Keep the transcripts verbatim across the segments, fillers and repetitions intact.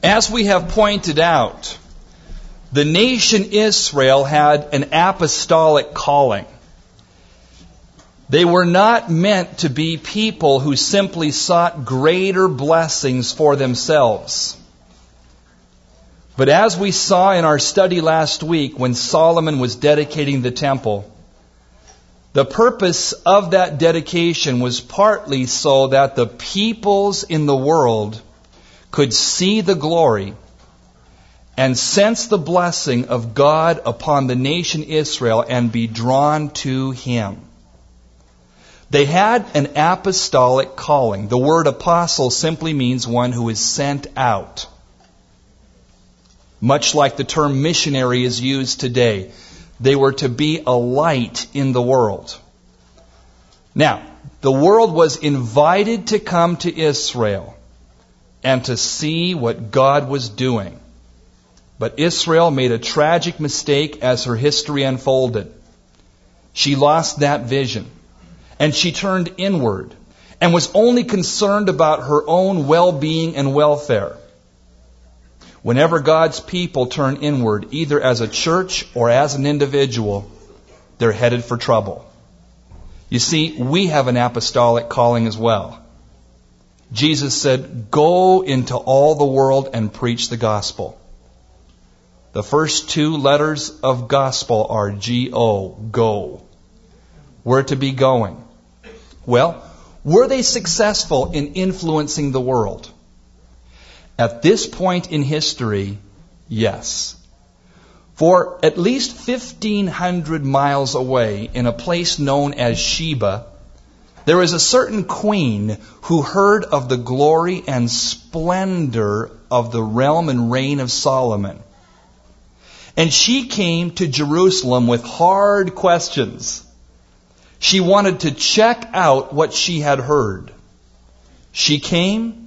As we have pointed out, the nation Israel had an apostolic calling. They were not meant to be people who simply sought greater blessings for themselves. But as we saw in our study last week when Solomon was dedicating the temple, the purpose of that dedication was partly so that the peoples in the world could see the glory and sense the blessing of God upon the nation Israel and be drawn to Him. They had an apostolic calling. The word apostle simply means one who is sent out. Much like the term missionary is used today. They were to be a light in the world. Now, the world was invited to come to Israel and to see what God was doing. But Israel made a tragic mistake as her history unfolded. She lost that vision, and she turned inward and was only concerned about her own well-being and welfare. Whenever God's people turn inward, either as a church or as an individual, they're headed for trouble. You see, we have an apostolic calling as well. Jesus said, "Go into all the world and preach the gospel." The first two letters of gospel are G O, go. We're to be going. Well, were they successful in influencing the world? At this point in history, yes. For at least fifteen hundred miles away, in a place known as Sheba, there is a certain queen who heard of the glory and splendor of the realm and reign of Solomon. And she came to Jerusalem with hard questions. She wanted to check out what she had heard. She came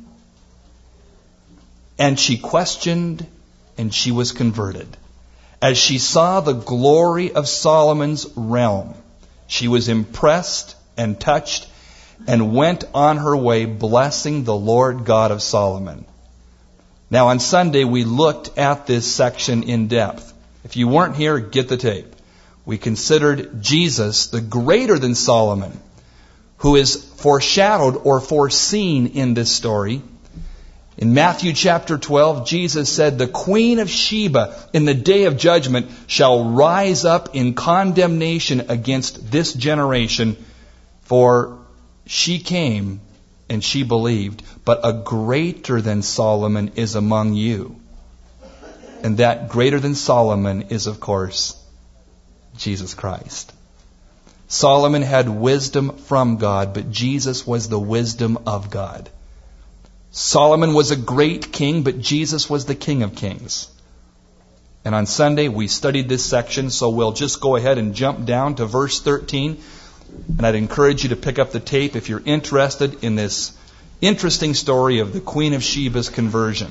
and she questioned and she was converted. As she saw the glory of Solomon's realm, she was impressed and touched and went on her way blessing the Lord God of Solomon. Now on Sunday we looked at this section in depth. If you weren't here, get the tape. We considered Jesus the greater than Solomon, who is foreshadowed or foreseen in this story. In Matthew chapter twelve, Jesus said, "The queen of Sheba in the day of judgment shall rise up in condemnation against this generation, for she came and she believed, but a greater than Solomon is among you." And that greater than Solomon is, of course, Jesus Christ. Solomon had wisdom from God, but Jesus was the wisdom of God. Solomon was a great king, but Jesus was the King of Kings. And on Sunday we studied this section, so we'll just go ahead and jump down to verse thirteen. And I'd encourage you to pick up the tape if you're interested in this interesting story of the Queen of Sheba's conversion.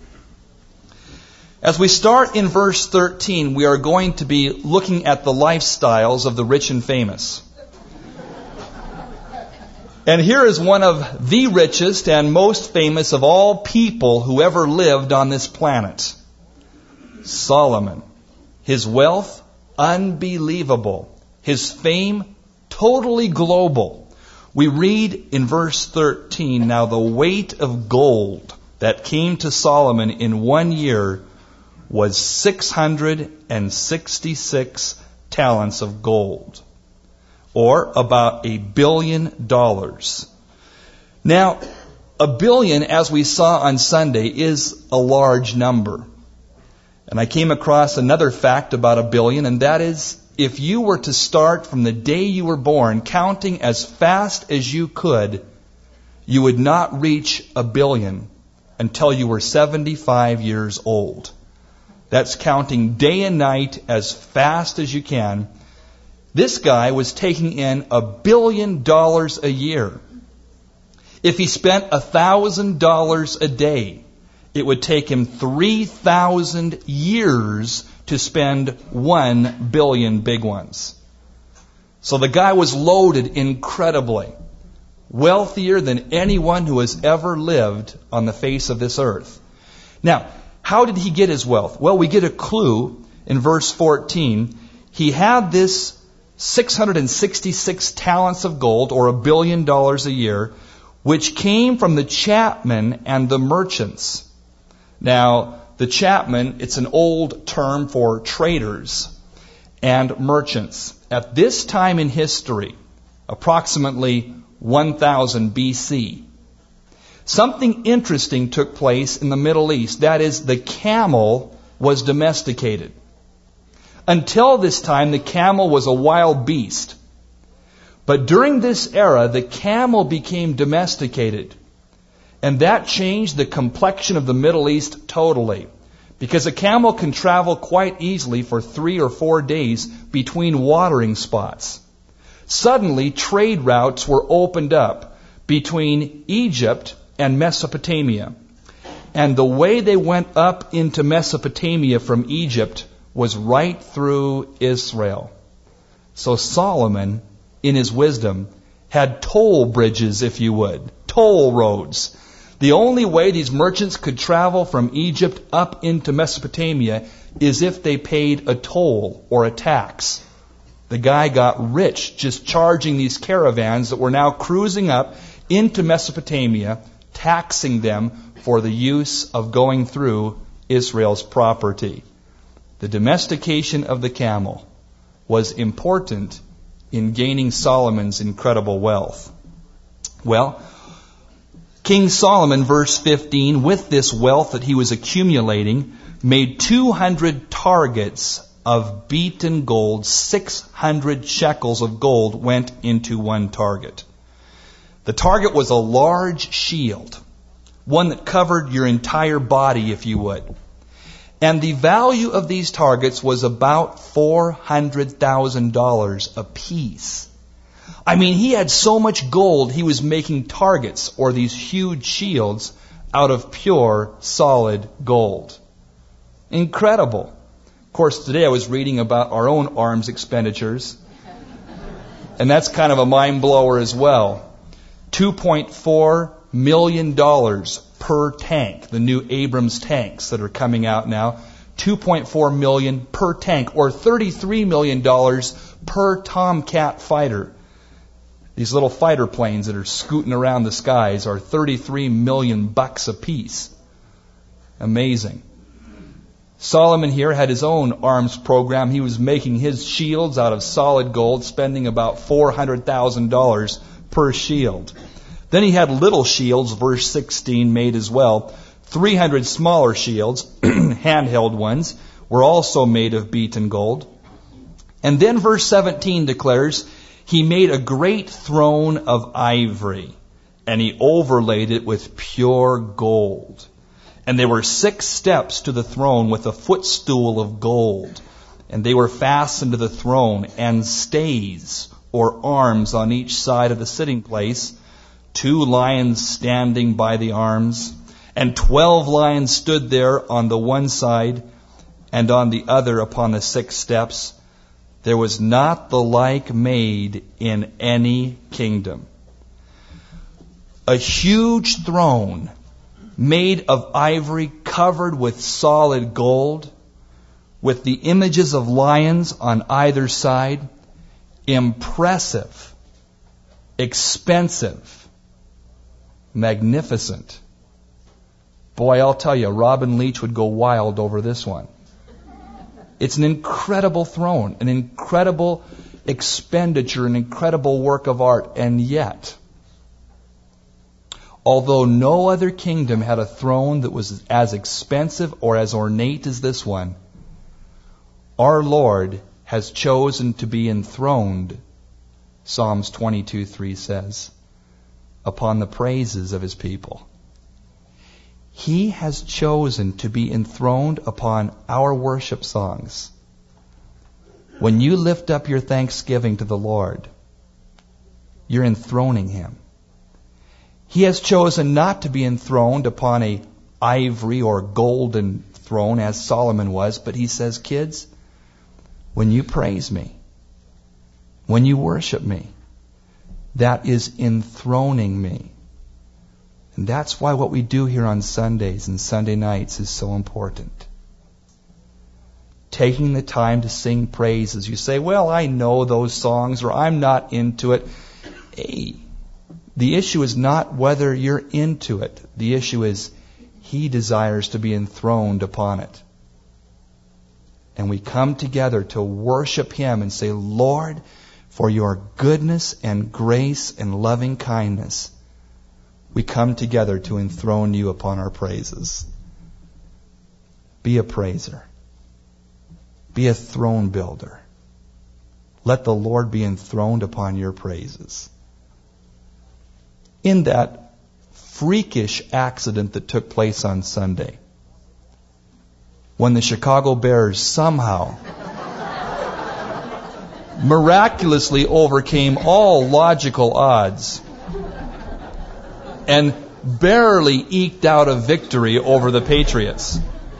As we start in verse thirteen, we are going to be looking at the lifestyles of the rich and famous. And here is one of the richest and most famous of all people who ever lived on this planet. Solomon. His wealth, unbelievable. His fame, totally global. We read in verse thirteen, "Now the weight of gold that came to Solomon in one year was six hundred sixty-six talents of gold," or about a billion dollars. Now, a billion, as we saw on Sunday, is a large number. And I came across another fact about a billion, and that is, if you were to start from the day you were born, counting as fast as you could, you would not reach a billion until you were seventy-five years old. That's counting day and night as fast as you can. This guy was taking in a billion dollars a year. If he spent a thousand dollars a day, it would take him three thousand years to spend one billion big ones. So the guy was loaded incredibly, wealthier than anyone who has ever lived on the face of this earth. Now, how did he get his wealth? Well, we get a clue in verse fourteen. He had this six hundred sixty-six talents of gold, or a billion dollars a year, which came from the chapmen and the merchants. Now, the chapmen, it's an old term for traders and merchants. At this time in history, approximately one thousand B C, something interesting took place in the Middle East. That is, the camel was domesticated. Until this time, the camel was a wild beast. But during this era, the camel became domesticated. And that changed the complexion of the Middle East totally. Because a camel can travel quite easily for three or four days between watering spots. Suddenly, trade routes were opened up between Egypt and Mesopotamia. And the way they went up into Mesopotamia from Egypt was right through Israel. So Solomon, in his wisdom, had toll bridges, if you would, toll roads. The only way these merchants could travel from Egypt up into Mesopotamia is if they paid a toll or a tax. The guy got rich just charging these caravans that were now cruising up into Mesopotamia, taxing them for the use of going through Israel's property. The domestication of the camel was important in gaining Solomon's incredible wealth. Well, King Solomon, verse fifteen, with this wealth that he was accumulating, made two hundred targets of beaten gold. six hundred shekels of gold went into one target. The target was a large shield, one that covered your entire body, if you would. And the value of these targets was about four hundred thousand dollars apiece. I mean, he had so much gold, he was making targets, or these huge shields, out of pure, solid gold. Incredible. Of course, today I was reading about our own arms expenditures, and that's kind of a mind blower as well. two point four million dollars per tank, the new Abrams tanks that are coming out now. two point four million dollars per tank, or thirty-three million dollars per Tomcat fighter. These little fighter planes that are scooting around the skies are thirty-three million bucks a piece. Amazing. Solomon here had his own arms program. He was making his shields out of solid gold, spending about four hundred thousand dollars per shield. Then he had little shields, verse sixteen, made as well. three hundred smaller shields, handheld ones, were also made of beaten gold. And then verse seventeen declares, he made a great throne of ivory, and he overlaid it with pure gold. And there were six steps to the throne with a footstool of gold, and they were fastened to the throne, and stays, or arms, on each side of the sitting place, two lions standing by the arms, and twelve lions stood there on the one side, and on the other upon the six steps. There was not the like made in any kingdom. A huge throne made of ivory covered with solid gold, with the images of lions on either side. Impressive, expensive, magnificent. Boy, I'll tell you, Robin Leach would go wild over this one. It's an incredible throne, an incredible expenditure, an incredible work of art. And yet, although no other kingdom had a throne that was as expensive or as ornate as this one, our Lord has chosen to be enthroned, Psalms twenty-two three says, upon the praises of his people. He has chosen to be enthroned upon our worship songs. When you lift up your thanksgiving to the Lord, you're enthroning him. He has chosen not to be enthroned upon a ivory or golden throne as Solomon was, but he says, kids, when you praise me, when you worship me, that is enthroning me. And that's why what we do here on Sundays and Sunday nights is so important. Taking the time to sing praises. You say, well, I know those songs, or I'm not into it. Hey, the issue is not whether you're into it. The issue is He desires to be enthroned upon it. And we come together to worship Him and say, Lord, for your goodness and grace and loving kindness, we come together to enthrone you upon our praises. Be a praiser. Be a throne builder. Let the Lord be enthroned upon your praises. In that freakish accident that took place on Sunday, when the Chicago Bears somehow miraculously overcame all logical odds and barely eked out a victory over the Patriots.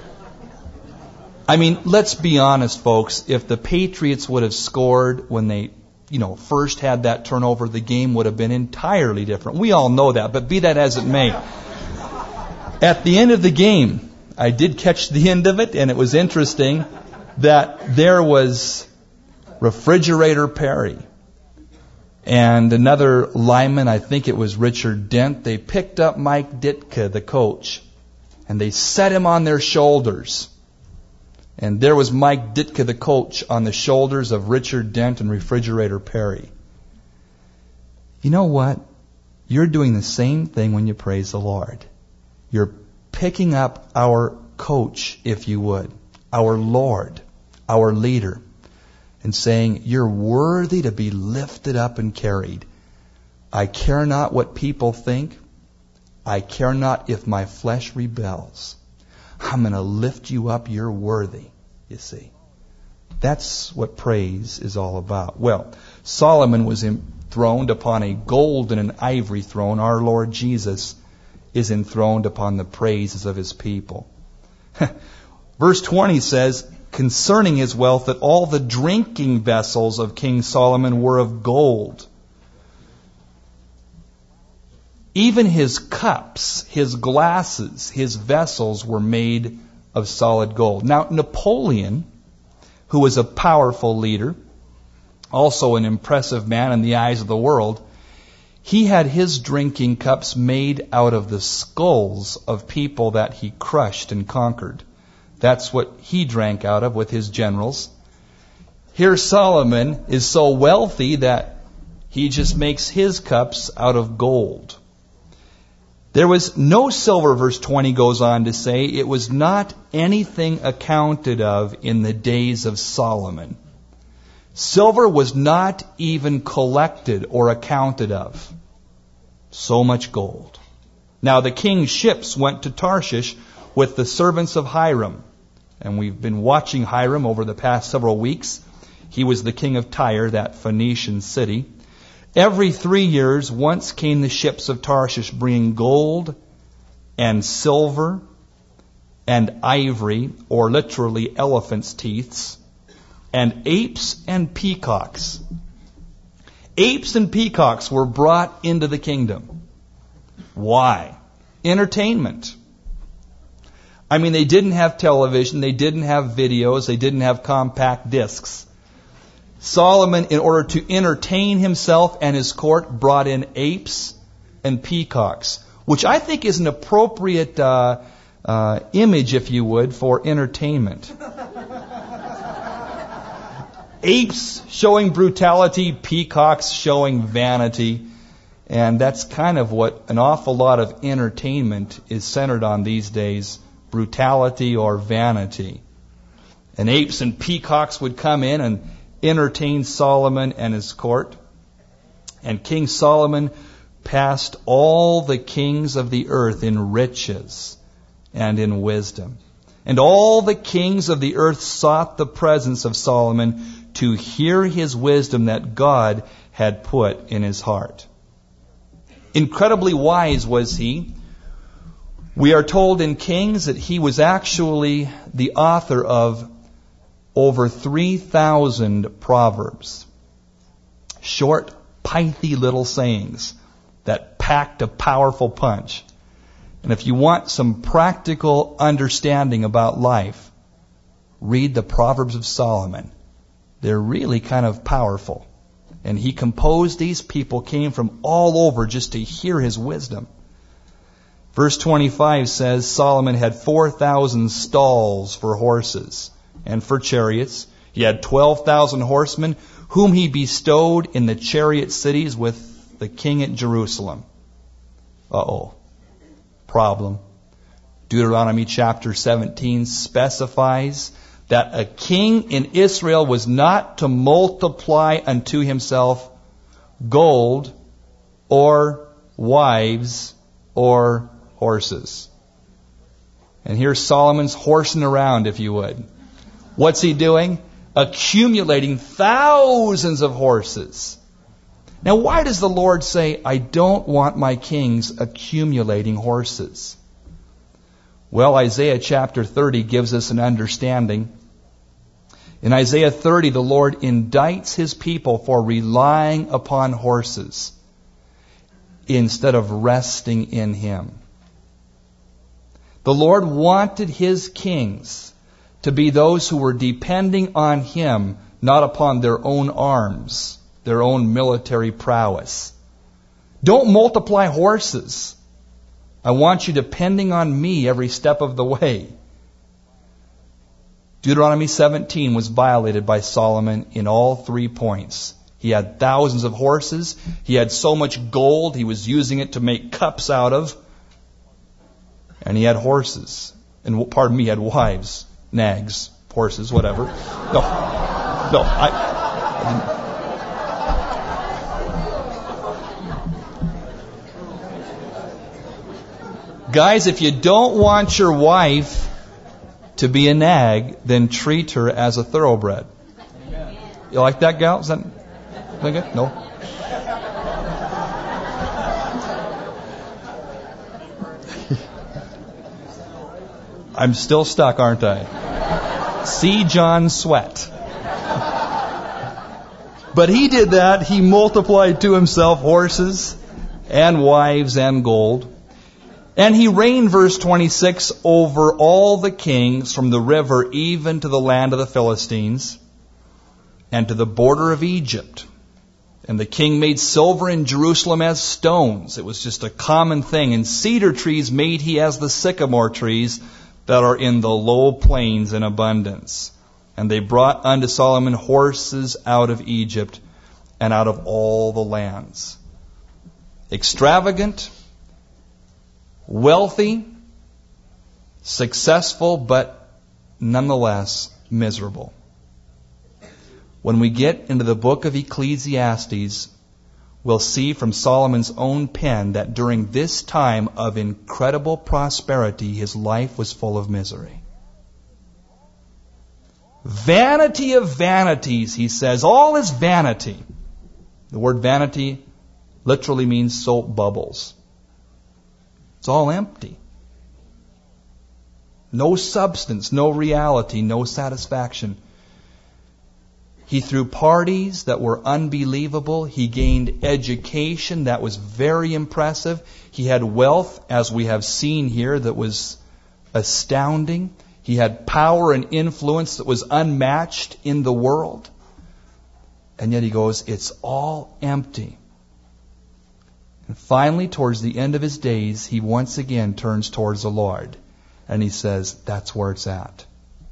I mean, let's be honest, folks. If the Patriots would have scored when they, you know, first had that turnover, the game would have been entirely different. We all know that, but be that as it may. At the end of the game, I did catch the end of it, and it was interesting that there was Refrigerator Perry and another lineman, I think it was Richard Dent. They picked up Mike Ditka, the coach, and they set him on their shoulders. And there was Mike Ditka, the coach, on the shoulders of Richard Dent and Refrigerator Perry. You know what? You're doing the same thing when you praise the Lord. You're picking up our coach, if you would, our Lord, our leader, and saying, you're worthy to be lifted up and carried. I care not what people think. I care not if my flesh rebels. I'm going to lift you up. You're worthy, you see. That's what praise is all about. Well, Solomon was enthroned upon a golden and ivory throne. Our Lord Jesus is enthroned upon the praises of His people. Verse twenty says, concerning his wealth, that all the drinking vessels of King Solomon were of gold. Even his cups, his glasses, his vessels were made of solid gold. Now, Napoleon, who was a powerful leader, also an impressive man in the eyes of the world, he had his drinking cups made out of the skulls of people that he crushed and conquered. That's what he drank out of with his generals. Here Solomon is so wealthy that he just makes his cups out of gold. There was no silver, verse twenty goes on to say. It was not anything accounted of in the days of Solomon. Silver was not even collected or accounted of. So much gold. Now the king's ships went to Tarshish with the servants of Hiram. And we've been watching Hiram over the past several weeks. He was the king of Tyre, that Phoenician city. Every three years, once came the ships of Tarshish bringing gold and silver and ivory, or literally elephant's teeths, and apes and peacocks. Apes and peacocks were brought into the kingdom. Why? Entertainment. I mean, they didn't have television, they didn't have videos, they didn't have compact discs. Solomon, in order to entertain himself and his court, brought in apes and peacocks, which I think is an appropriate uh, uh, image, if you would, for entertainment. Apes showing brutality, peacocks showing vanity. And that's kind of what an awful lot of entertainment is centered on these days, brutality or vanity. And apes and peacocks would come in and entertain Solomon and his court. And King Solomon passed all the kings of the earth in riches and in wisdom. And all the kings of the earth sought the presence of Solomon to hear his wisdom that God had put in his heart. Incredibly wise was he. We are told in Kings that he was actually the author of over three thousand proverbs. Short, pithy little sayings that packed a powerful punch. And if you want some practical understanding about life, read the Proverbs of Solomon. They're really kind of powerful. And he composed these. People came from all over just to hear his wisdom. Verse twenty-five says Solomon had four thousand stalls for horses and for chariots. He had twelve thousand horsemen, whom he bestowed in the chariot cities with the king at Jerusalem. Uh-oh. Problem. Deuteronomy chapter seventeen specifies that a king in Israel was not to multiply unto himself gold or wives or horses. And here's Solomon's horsing around, if you would. What's he doing? Accumulating thousands of horses. Now, why does the Lord say, I don't want my kings accumulating horses? Well, Isaiah chapter thirty gives us an understanding. In Isaiah thirty, the Lord indicts his people for relying upon horses instead of resting in him. The Lord wanted his kings to be those who were depending on him, not upon their own arms, their own military prowess. Don't multiply horses. I want you depending on me every step of the way. Deuteronomy seventeen was violated by Solomon in all three points. He had thousands of horses. He had so much gold, he was using it to make cups out of. And he had horses. And pardon me, he had wives, nags, horses, whatever. No, no, I, I didn't. Guys, if you don't want your wife to be a nag, then treat her as a thoroughbred. You like that, gal? Is that okay? No? I'm still stuck, aren't I? See John sweat. But he did that. He multiplied to himself horses and wives and gold. And he reigned, verse twenty-six, over all the kings from the river even to the land of the Philistines and to the border of Egypt. And the king made silver in Jerusalem as stones. It was just a common thing. And cedar trees made he as the sycamore trees that are in the low plains in abundance. And they brought unto Solomon horses out of Egypt and out of all the lands. Extravagant, wealthy, successful, but nonetheless miserable. When we get into the book of Ecclesiastes, we'll see from Solomon's own pen that during this time of incredible prosperity, his life was full of misery. Vanity of vanities, he says. All is vanity. The word vanity literally means soap bubbles. It's all empty. No substance, no reality, no satisfaction. He threw parties that were unbelievable. He gained education that was very impressive. He had wealth, as we have seen here, that was astounding. He had power and influence that was unmatched in the world. And yet he goes, it's all empty. And finally, towards the end of his days, he once again turns towards the Lord. And he says, that's where it's at.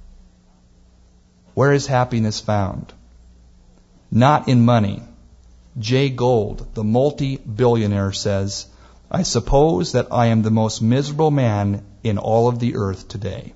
Where is happiness found? Not in money. Jay Gould, the multi-billionaire, says, I suppose that I am the most miserable man in all of the earth today.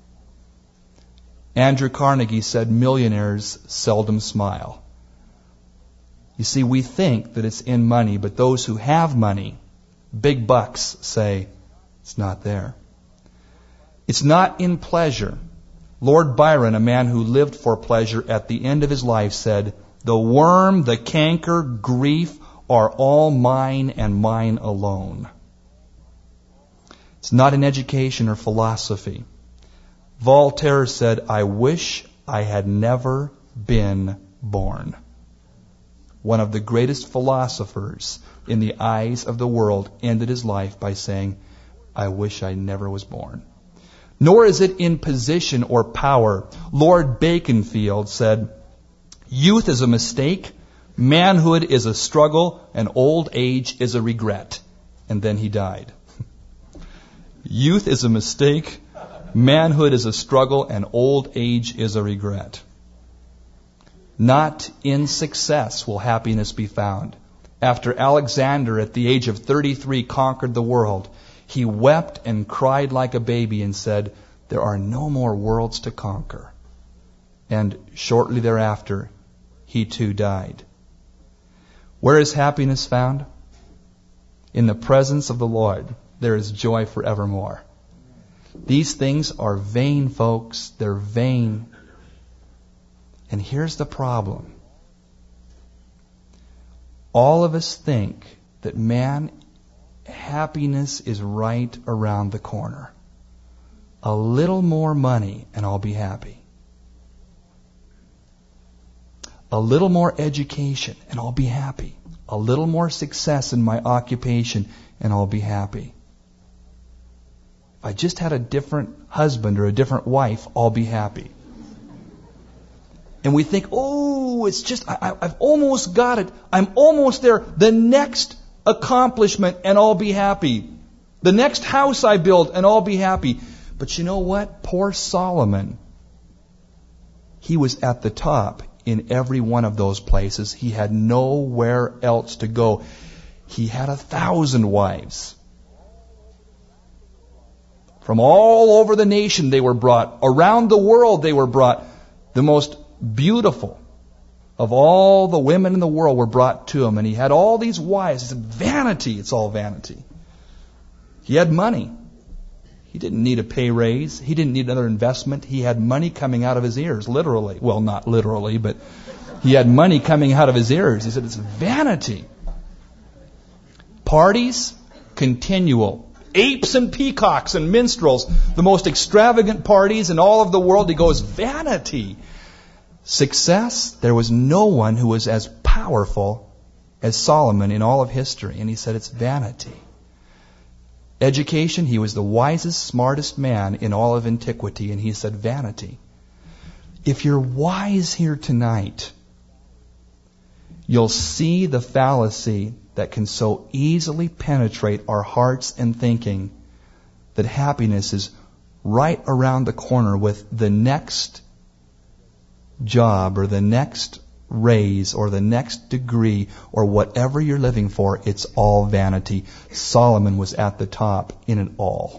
Andrew Carnegie said, millionaires seldom smile. You see, we think that it's in money, but those who have money, big bucks, say, it's not there. It's not in pleasure. Lord Byron, a man who lived for pleasure at the end of his life, said, the worm, the canker, grief are all mine and mine alone. It's not in education or philosophy. Voltaire said, I wish I had never been born. One of the greatest philosophers in the eyes of the world ended his life by saying, I wish I never was born. Nor is it in position or power. Lord Baconfield said, youth is a mistake, manhood is a struggle, and old age is a regret. And then he died. Youth is a mistake, manhood is a struggle, and old age is a regret. Not in success will happiness be found. After Alexander, at the age of thirty-three, conquered the world, he wept and cried like a baby and said, there are no more worlds to conquer. And shortly thereafter, he too died. Where is happiness found? In the presence of the Lord, there is joy forevermore. These things are vain, folks. They're vain. And here's the problem. All of us think that, man, happiness is right around the corner. A little more money and I'll be happy. A little more education and I'll be happy. A little more success in my occupation and I'll be happy. If I just had a different husband or a different wife, I'll be happy. And we think, oh, it's just, I, I've almost got it. I'm almost there. The next accomplishment and I'll be happy. The next house I build and I'll be happy. But you know what? Poor Solomon, he was at the top in every one of those places. He had nowhere else to go. He had a thousand wives. From all over the nation they were brought. Around the world they were brought. The most beautiful of all the women in the world were brought to him. And he had all these wives. He said, vanity, it's all vanity. He had money. He didn't need a pay raise. He didn't need another investment. He had money coming out of his ears, literally. Well, not literally, but he had money coming out of his ears. He said, it's vanity. Parties, continual. Apes and peacocks and minstrels, the most extravagant parties in all of the world. He goes, vanity. Success, there was no one who was as powerful as Solomon in all of history. And he said, it's vanity. Education, he was the wisest, smartest man in all of antiquity, and he said vanity. If you're wise here tonight, you'll see the fallacy that can so easily penetrate our hearts and thinking that happiness is right around the corner with the next job or the next raise or the next degree or whatever you're living for. It's all vanity. Solomon was at the top in it all.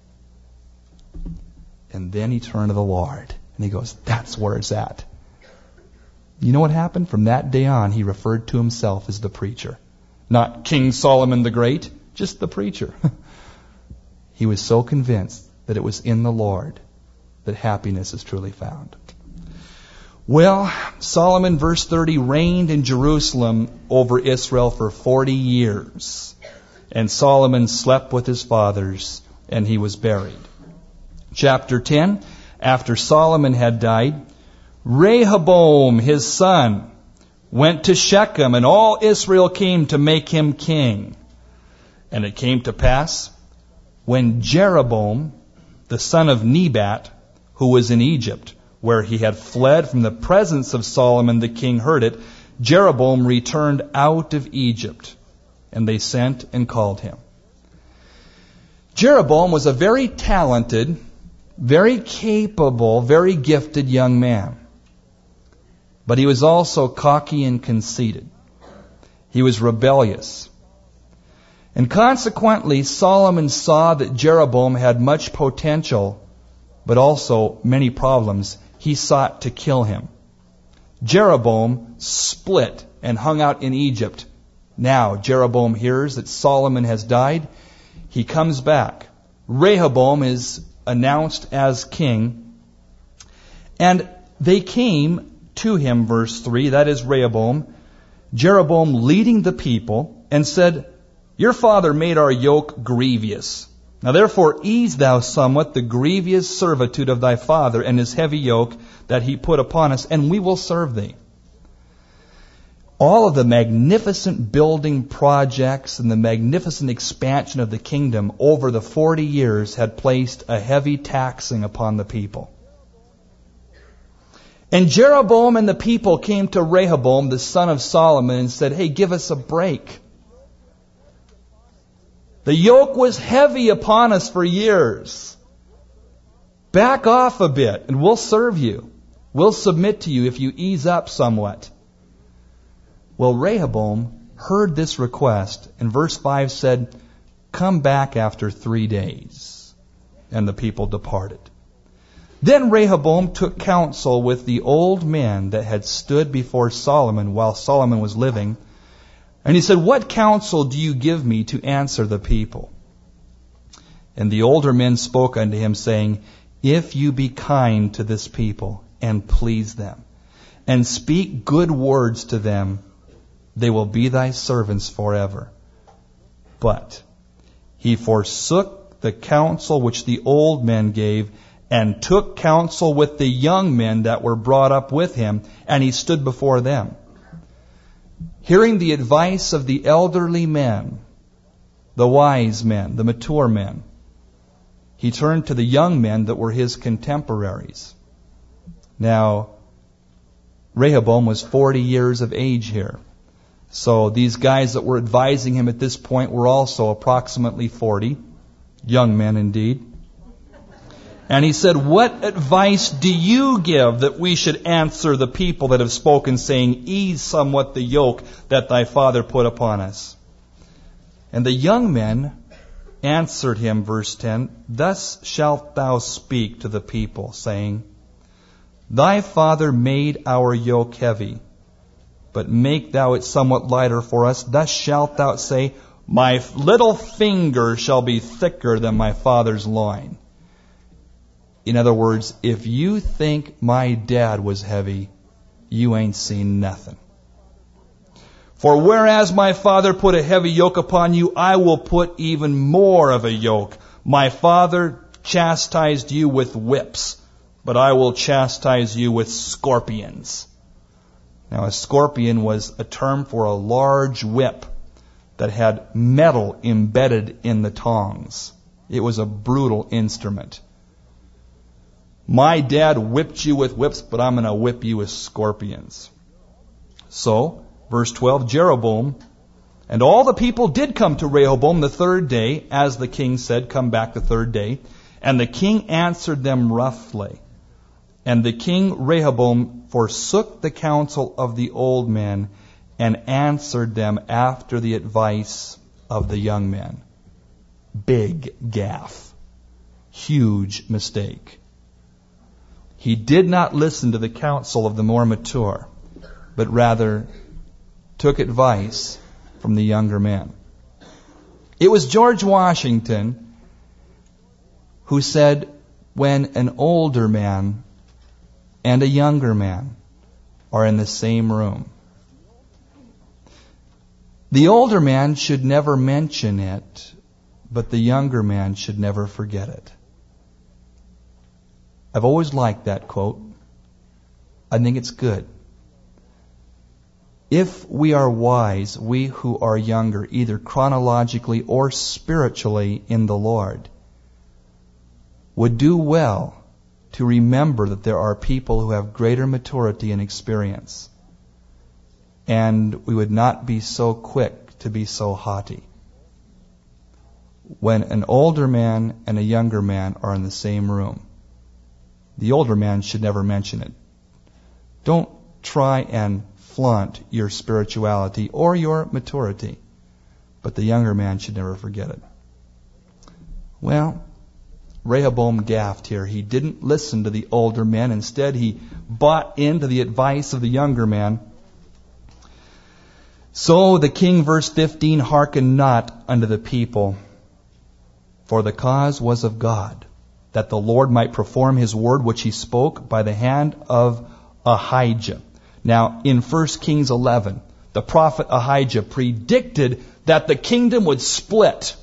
And then he turned to the Lord and he goes, that's where it's at. You know what happened? From that day on, he referred to himself as the preacher. Not King Solomon the Great, just the preacher. He was so convinced that it was in the Lord that happiness is truly found. Well, Solomon, verse thirty, reigned in Jerusalem over Israel for forty years. And Solomon slept with his fathers, and he was buried. Chapter ten, after Solomon had died, Rehoboam, his son, went to Shechem, and all Israel came to make him king. And it came to pass, when Jeroboam, the son of Nebat, who was in Egypt, where he had fled from the presence of Solomon the king, heard it, Jeroboam returned out of Egypt, and they sent and called him. Jeroboam was a very talented, very capable, very gifted young man. But he was also cocky and conceited. He was rebellious. And consequently, Solomon saw that Jeroboam had much potential, but also many problems. He sought to kill him. Jeroboam split and hung out in Egypt. Now Jeroboam hears that Solomon has died. He comes back. Rehoboam is announced as king. And they came to him, verse three, that is Rehoboam, Jeroboam leading the people, and said, your father made our yoke grievous. Now therefore ease thou somewhat the grievous servitude of thy father and his heavy yoke that he put upon us, and we will serve thee. All of the magnificent building projects and the magnificent expansion of the kingdom over the forty years had placed a heavy taxing upon the people. And Jeroboam and the people came to Rehoboam, the son of Solomon, and said, hey, give us a break. The yoke was heavy upon us for years. Back off a bit and we'll serve you. We'll submit to you if you ease up somewhat. Well, Rehoboam heard this request, and verse five said, come back after three days. And the people departed. Then Rehoboam took counsel with the old men that had stood before Solomon while Solomon was living. And he said, what counsel do you give me to answer the people? And the older men spoke unto him, saying, if you be kind to this people and please them, and speak good words to them, they will be thy servants forever. But he forsook the counsel which the old men gave, and took counsel with the young men that were brought up with him, and he stood before them. Hearing the advice of the elderly men, the wise men, the mature men, he turned to the young men that were his contemporaries. Now, Rehoboam was forty years of age here. So these guys that were advising him at this point were also approximately forty, young men indeed. And he said, what advice do you give that we should answer the people that have spoken, saying, ease somewhat the yoke that thy father put upon us? And the young men answered him, verse ten, thus shalt thou speak to the people, saying, thy father made our yoke heavy, but make thou it somewhat lighter for us. Thus shalt thou say, my little finger shall be thicker than my father's loin. In other words, if you think my dad was heavy, you ain't seen nothing. For whereas my father put a heavy yoke upon you, I will put even more of a yoke. My father chastised you with whips, but I will chastise you with scorpions. Now, a scorpion was a term for a large whip that had metal embedded in the tongs. It was a brutal instrument. My dad whipped you with whips, but I'm going to whip you with scorpions. So, verse twelve, Jeroboam and all the people did come to Rehoboam the third day, as the king said, come back the third day. And the king answered them roughly. And the king Rehoboam forsook the counsel of the old men and answered them after the advice of the young men. Big gaffe. Huge mistake. He did not listen to the counsel of the more mature, but rather took advice from the younger men. It was George Washington who said, when an older man and a younger man are in the same room, the older man should never mention it, but the younger man should never forget it. I've always liked that quote. I think it's good. If we are wise, we who are younger, either chronologically or spiritually in the Lord, would do well to remember that there are people who have greater maturity and experience. And we would not be so quick to be so haughty. When an older man and a younger man are in the same room, the older man should never mention it. Don't try and flaunt your spirituality or your maturity, but the younger man should never forget it. Well, Rehoboam gaffed here. He didn't listen to the older men. Instead, he bought into the advice of the younger man. So the king, verse fifteen, hearkened not unto the people, for the cause was of God, that the Lord might perform his word which he spoke by the hand of Ahijah. Now, in First Kings eleven, the prophet Ahijah predicted that the kingdom would split.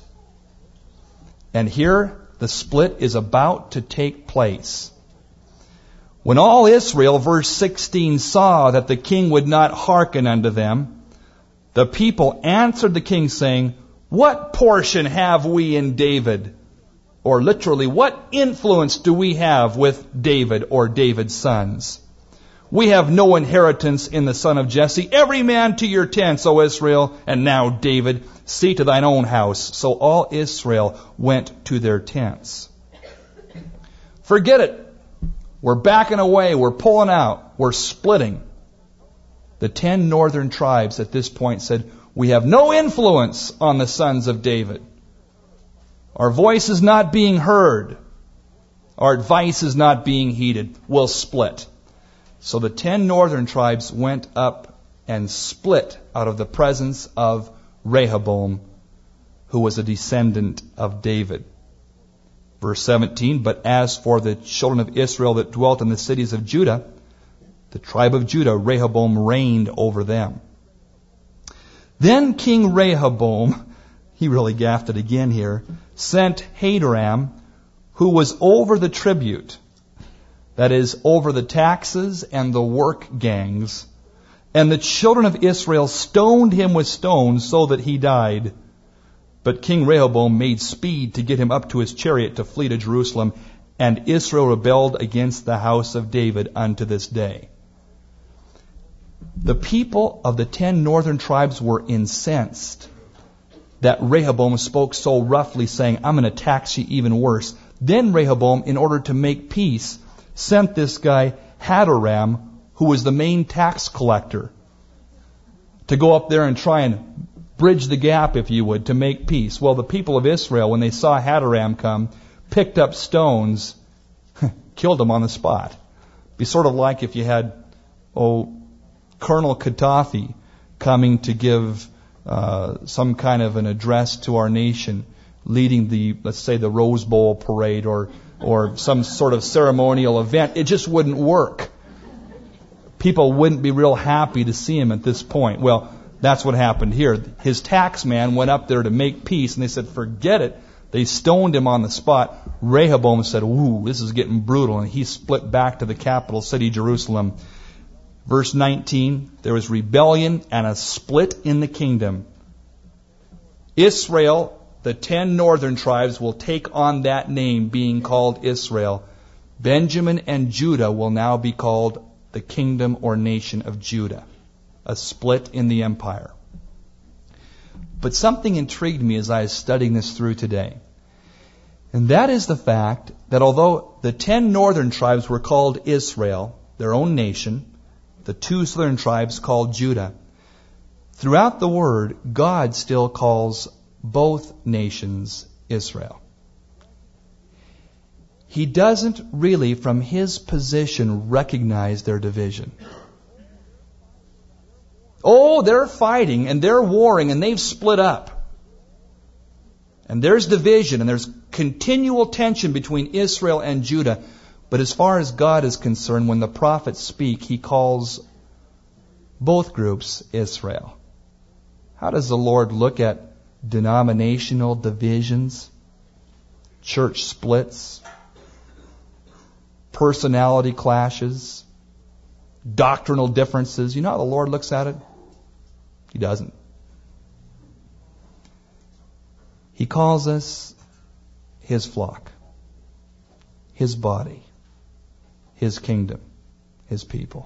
And here, the split is about to take place. When all Israel, verse sixteen, saw that the king would not hearken unto them, the people answered the king, saying, what portion have we in David? Or literally, what influence do we have with David or David's sons? We have no inheritance in the son of Jesse. Every man to your tents, O Israel. And now, David, see to thine own house. So all Israel went to their tents. Forget it. We're backing away. We're pulling out. We're splitting. The ten northern tribes at this point said, we have no influence on the sons of David. Our voice is not being heard. Our advice is not being heeded. We'll split. So the ten northern tribes went up and split out of the presence of Rehoboam, who was a descendant of David. Verse seventeen, but as for the children of Israel that dwelt in the cities of Judah, the tribe of Judah, Rehoboam reigned over them. Then King Rehoboam, he really gaffed it again here, sent Hadoram, who was over the tribute, that is, over the taxes and the work gangs, and the children of Israel stoned him with stones so that he died. But King Rehoboam made speed to get him up to his chariot to flee to Jerusalem, and Israel rebelled against the house of David unto this day. The people of the ten northern tribes were incensed that Rehoboam spoke so roughly, saying, I'm going to tax you even worse. Then Rehoboam, in order to make peace, sent this guy Hadoram, who was the main tax collector, to go up there and try and bridge the gap, if you would, to make peace. Well, the people of Israel, when they saw Hadoram come, picked up stones, killed him on the spot. Be sort of like if you had, oh, Colonel Gaddafi coming to give uh, some kind of an address to our nation, leading the, let's say, the Rose Bowl parade or or some sort of ceremonial event. It just wouldn't work. People wouldn't be real happy to see him at this point. Well, that's what happened here. His tax man went up there to make peace, and they said, forget it. They stoned him on the spot. Rehoboam said, ooh, this is getting brutal, and he split back to the capital city, Jerusalem. Verse nineteen, there was rebellion and a split in the kingdom. Israel, the ten northern tribes, will take on that name, being called Israel. Benjamin and Judah will now be called the kingdom or nation of Judah. A split in the empire. But something intrigued me as I was studying this through today. And that is the fact that although the ten northern tribes were called Israel, their own nation, the two southern tribes called Judah, throughout the Word, God still calls both nations Israel. He doesn't really, from His position, recognize their division. Oh, they're fighting and they're warring and they've split up. And there's division and there's continual tension between Israel and Judah. But as far as God is concerned, when the prophets speak, He calls both groups Israel. How does the Lord look at denominational divisions, church splits, personality clashes, doctrinal differences? You know how the Lord looks at it? He doesn't. He calls us His flock, His body, His kingdom, His people.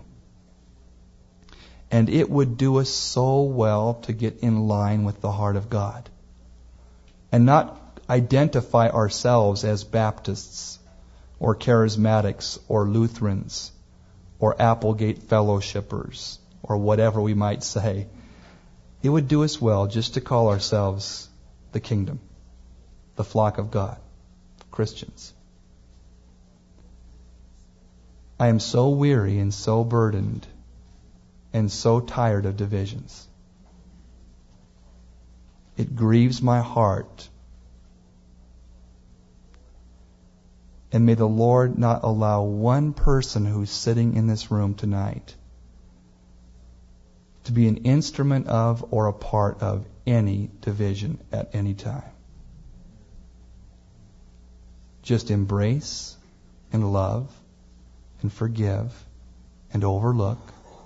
And it would do us so well to get in line with the heart of God and not identify ourselves as Baptists or Charismatics or Lutherans or Applegate Fellowshippers or whatever we might say. It would do us well just to call ourselves the kingdom, the flock of God, Christians. I am so weary and so burdened and so tired of divisions. It grieves my heart. And may the Lord not allow one person who's sitting in this room tonight to be an instrument of or a part of any division at any time. Just embrace and love and forgive and overlook.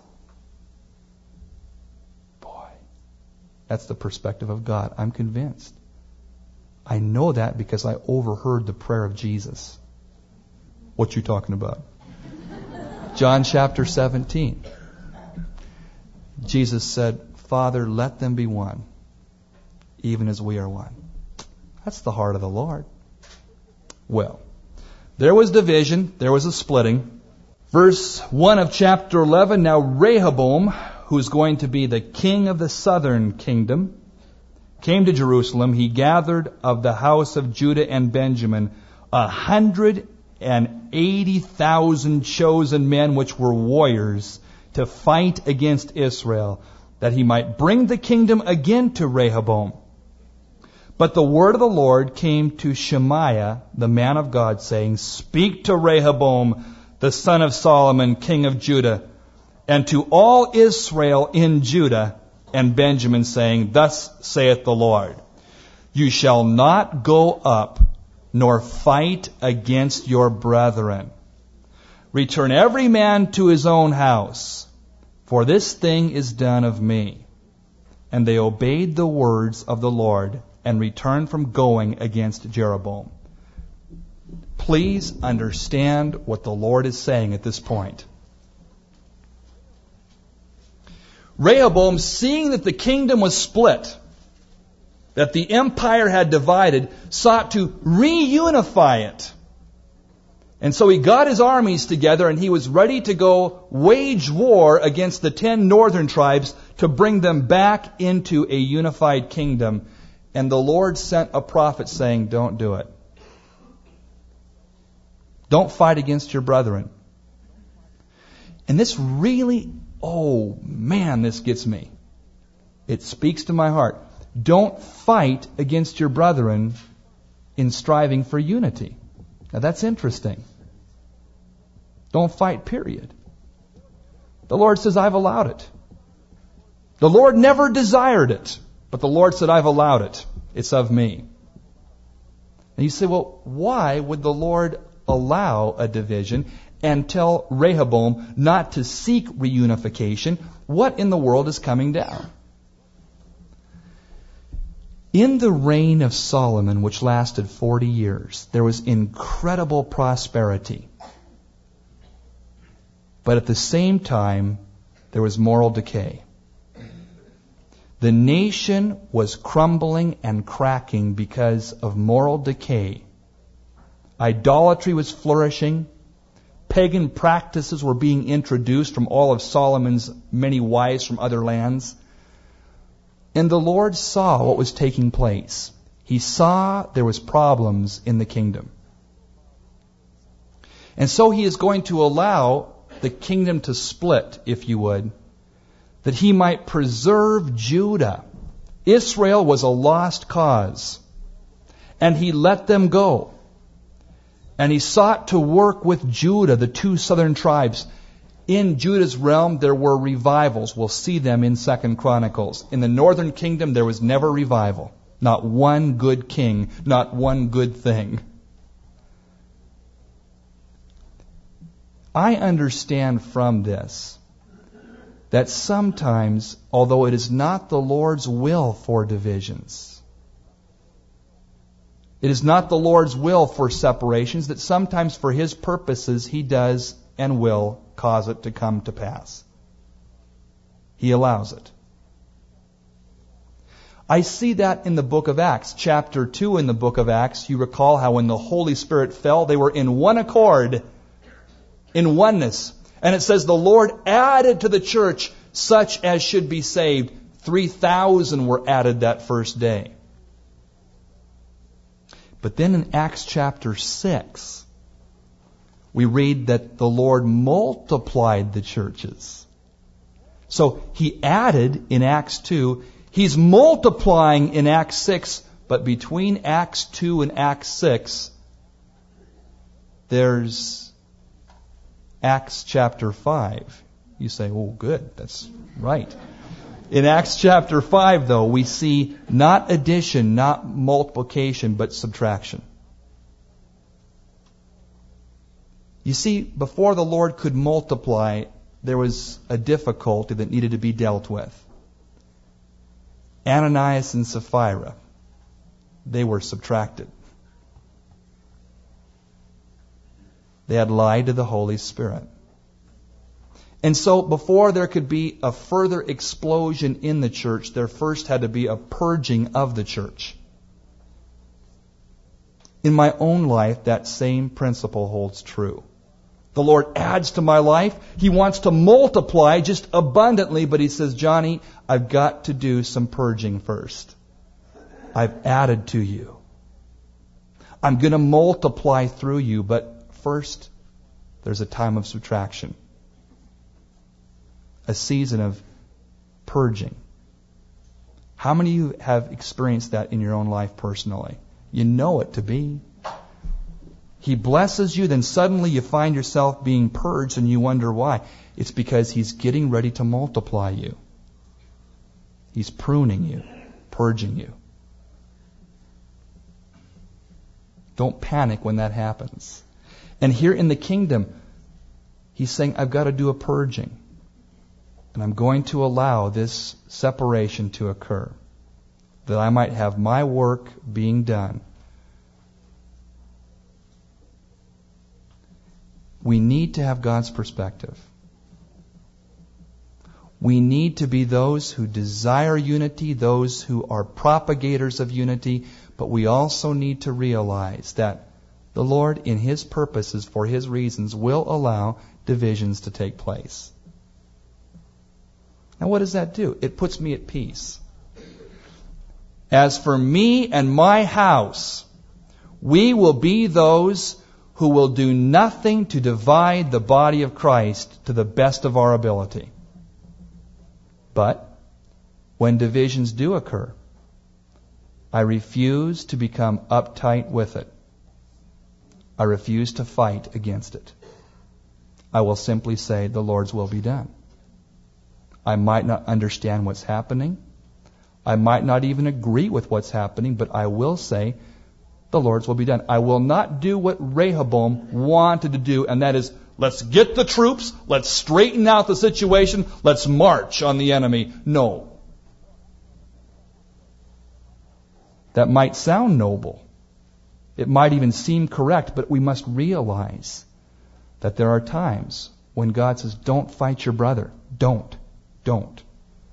Boy, that's the perspective of God. I'm convinced. I know that because I overheard the prayer of Jesus. What you talking about? John chapter seventeen. Jesus said, Father, let them be one, even as we are one. That's the heart of the Lord. Well, there was division, there was a splitting. Verse one of chapter eleven, now Rehoboam, who's going to be the king of the southern kingdom, came to Jerusalem. He gathered of the house of Judah and Benjamin a hundred and eighty thousand chosen men which were warriors to fight against Israel, that he might bring the kingdom again to Rehoboam. But the word of the Lord came to Shemaiah, the man of God, saying, Speak to Rehoboam, the son of Solomon, king of Judah, and to all Israel in Judah and Benjamin, saying, Thus saith the Lord, You shall not go up, nor fight against your brethren. Return every man to his own house, for this thing is done of me. And they obeyed the words of the Lord, and returned from going against Jeroboam. Please understand what the Lord is saying at this point. Rehoboam, seeing that the kingdom was split, that the empire had divided, sought to reunify it. And so he got his armies together and he was ready to go wage war against the ten northern tribes to bring them back into a unified kingdom. And the Lord sent a prophet saying, Don't do it. Don't fight against your brethren. And this really, oh man, this gets me. It speaks to my heart. Don't fight against your brethren in striving for unity. Now that's interesting. Don't fight, period. The Lord says, I've allowed it. The Lord never desired it. But the Lord said, I've allowed it. It's of me. And you say, well, why would the Lord allow a division and tell Rehoboam not to seek reunification? What in the world is coming down? In the reign of Solomon, which lasted forty years, there was incredible prosperity. But at the same time, there was moral decay. The nation was crumbling and cracking because of moral decay. Idolatry was flourishing. Pagan practices were being introduced from all of Solomon's many wives from other lands. And the Lord saw what was taking place. He saw there was problems in the kingdom. And so he is going to allow the kingdom to split, if you would, that he might preserve Judah. Israel was a lost cause. And he let them go. And he sought to work with Judah, the two southern tribes. In Judah's realm, there were revivals. We'll see them in Second Chronicles. In the northern kingdom, there was never revival. Not one good king, not one good thing. I understand from this that sometimes, although it is not the Lord's will for divisions, it is not the Lord's will for separations, that sometimes for His purposes He does and will cause it to come to pass. He allows it. I see that in the book of Acts, chapter two in the book of Acts. You recall how when the Holy Spirit fell, they were in one accord, in oneness. And it says the Lord added to the church such as should be saved. three thousand were added that first day. But then in Acts chapter six, we read that the Lord multiplied the churches. So He added in Acts two. He's multiplying in Acts six. But between Acts two and Acts six, there's Acts chapter five. You say, oh, good, that's right. In Acts chapter five, though, we see not addition, not multiplication, but subtraction. You see, before the Lord could multiply, there was a difficulty that needed to be dealt with. Ananias and Sapphira, they were subtracted. They had lied to the Holy Spirit. And so before there could be a further explosion in the church, there first had to be a purging of the church. In my own life, that same principle holds true. The Lord adds to my life. He wants to multiply just abundantly, but He says, Johnny, I've got to do some purging first. I've added to you. I'm going to multiply through you, but first, there's a time of subtraction. A season of purging. How many of you have experienced that in your own life personally? You know it to be. He blesses you, then suddenly you find yourself being purged and you wonder why. It's because He's getting ready to multiply you. He's pruning you, purging you. Don't panic when that happens. And here in the kingdom, He's saying, I've got to do a purging. And I'm going to allow this separation to occur, that I might have my work being done. We need to have God's perspective. We need to be those who desire unity, those who are propagators of unity, but we also need to realize that the Lord, in His purposes, for His reasons, will allow divisions to take place. Now what does that do? It puts me at peace. As for me and my house, we will be those who will do nothing to divide the body of Christ to the best of our ability. But when divisions do occur, I refuse to become uptight with it. I refuse to fight against it. I will simply say, the Lord's will be done. I might not understand what's happening. I might not even agree with what's happening, but I will say, the Lord's will be done. I will not do what Rehoboam wanted to do, and that is, let's get the troops, let's straighten out the situation, let's march on the enemy. No. That might sound noble. It might even seem correct, but we must realize that there are times when God says, don't fight your brother. Don't. Don't.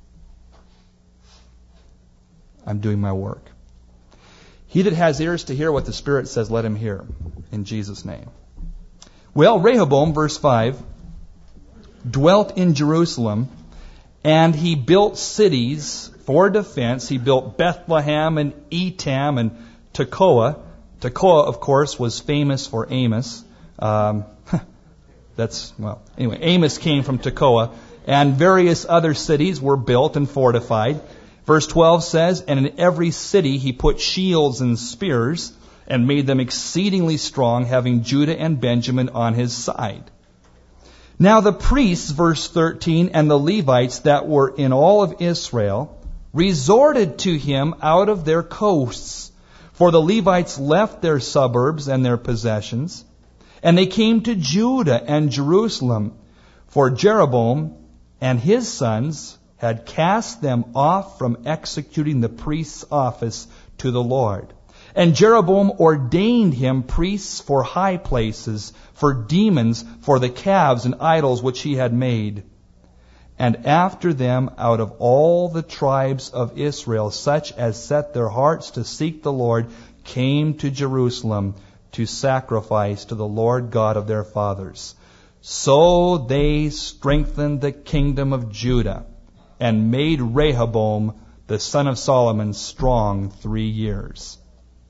I'm doing my work. He that has ears to hear what the Spirit says, let him hear. In Jesus' name. Well, Rehoboam, verse five, dwelt in Jerusalem, and he built cities for defense. He built Bethlehem and Etam and Tekoa. Tekoa, of course, was famous for Amos. Um, that's, well, anyway, Amos came from Tekoa. And various other cities were built and fortified. Verse twelve says, and in every city he put shields and spears, and made them exceedingly strong, having Judah and Benjamin on his side. Now the priests, verse thirteen, and the Levites that were in all of Israel, resorted to him out of their coasts. For the Levites left their suburbs and their possessions, and they came to Judah and Jerusalem. For Jeroboam and his sons had cast them off from executing the priest's office to the Lord. And Jeroboam ordained him priests for high places, for demons, for the calves and idols which he had made. And after them, out of all the tribes of Israel, such as set their hearts to seek the Lord, came to Jerusalem to sacrifice to the Lord God of their fathers. So they strengthened the kingdom of Judah and made Rehoboam, the son of Solomon, strong three years.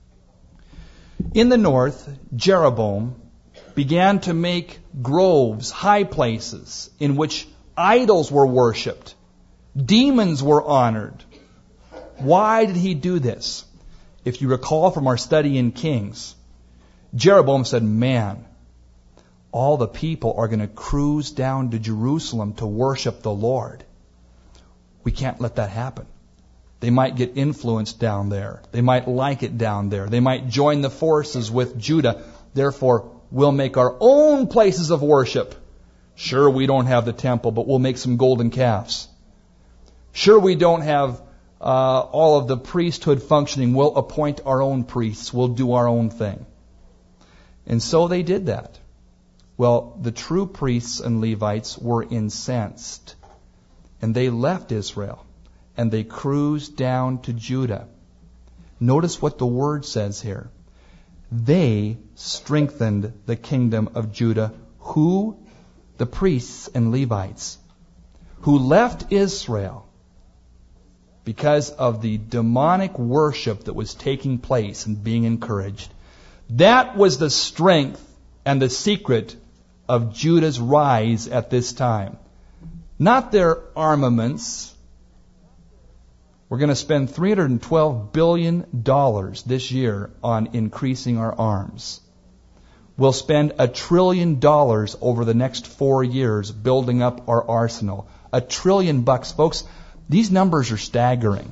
In the north, Jeroboam began to make groves, high places, in which idols were worshipped. Demons were honored. Why did he do this? If you recall from our study in Kings, Jeroboam said, man, all the people are going to cruise down to Jerusalem to worship the Lord. We can't let that happen. They might get influenced down there. They might like it down there. They might join the forces with Judah. Therefore, we'll make our own places of worship. Sure, we don't have the temple, but we'll make some golden calves. Sure, we don't have uh, all of the priesthood functioning. We'll appoint our own priests. We'll do our own thing. And so they did that. Well, the true priests and Levites were incensed. And they left Israel. And they cruised down to Judah. Notice what the word says here. They strengthened the kingdom of Judah. Who? The priests and Levites. Who left Israel because of the demonic worship that was taking place and being encouraged. That was the strength and the secret of Judah's rise at this time. Not their armaments. We're going to spend three hundred twelve billion dollars this year on increasing our arms. We'll spend a trillion dollars over the next four years building up our arsenal. A trillion bucks. Folks, these numbers are staggering.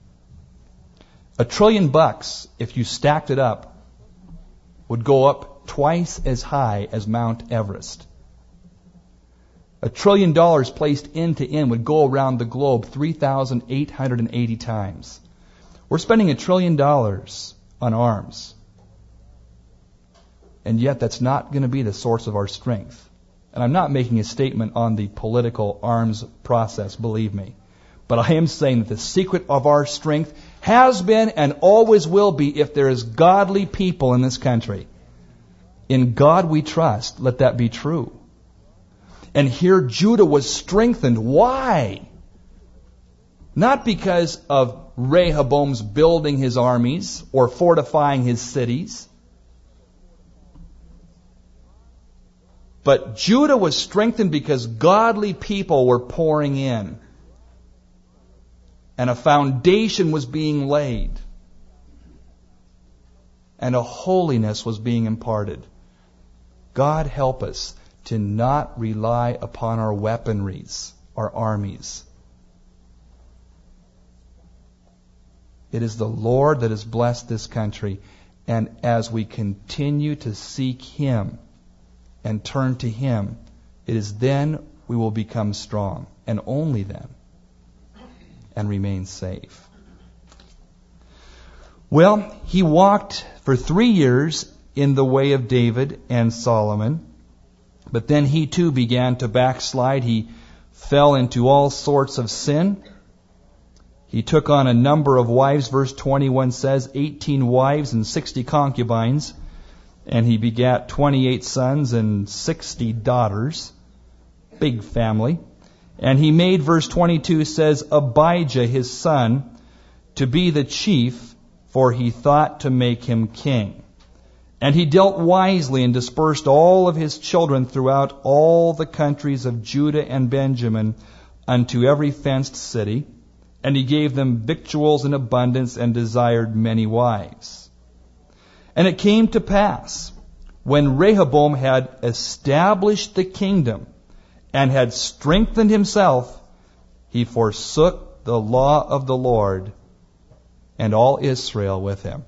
A trillion bucks, if you stacked it up, would go up twice as high as Mount Everest. A trillion dollars placed end to end would go around the globe three thousand eight hundred eighty times. We're spending a trillion dollars on arms. And yet that's not going to be the source of our strength. And I'm not making a statement on the political arms process, believe me. But I am saying that the secret of our strength has been and always will be if there is godly people in this country. In God we trust. Let that be true. And here Judah was strengthened. Why? Not because of Rehoboam's building his armies or fortifying his cities. But Judah was strengthened because godly people were pouring in. And a foundation was being laid. And a holiness was being imparted. God help us to not rely upon our weaponries, our armies. It is the Lord that has blessed this country. And as we continue to seek Him and turn to Him, it is then we will become strong, and only then, and remain safe. Well, he walked for three years in the way of David and Solomon, but then he too began to backslide. He fell into all sorts of sin. He took on a number of wives. Verse twenty-one says, eighteen wives and sixty concubines. And he begat twenty-eight sons and sixty daughters. Big family. And he made, verse twenty-two says, Abijah his son to be the chief, for he thought to make him king. And he dealt wisely and dispersed all of his children throughout all the countries of Judah and Benjamin unto every fenced city. And he gave them victuals in abundance and desired many wives. And it came to pass, when Rehoboam had established the kingdom and had strengthened himself, he forsook the law of the Lord and all Israel with him.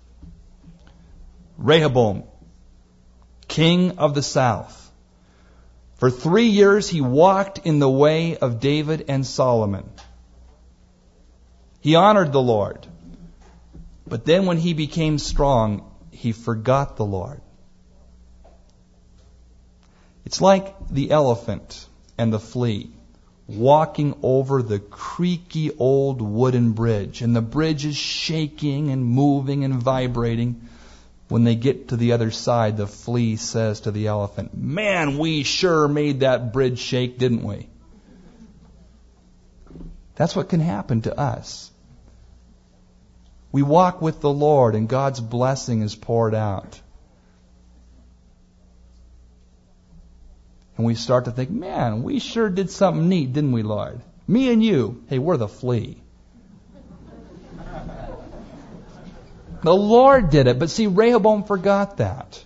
Rehoboam, king of the south. For three years he walked in the way of David and Solomon. He honored the Lord. But then when he became strong, he forgot the Lord. It's like the elephant and the flea walking over the creaky old wooden bridge. And the bridge is shaking and moving and vibrating. When they get to the other side, the flea says to the elephant, "Man, we sure made that bridge shake, didn't we?" That's what can happen to us. We walk with the Lord and God's blessing is poured out. And we start to think, man, we sure did something neat, didn't we, Lord? Me and you, hey, we're the flea. The Lord did it. But see, Rehoboam forgot that.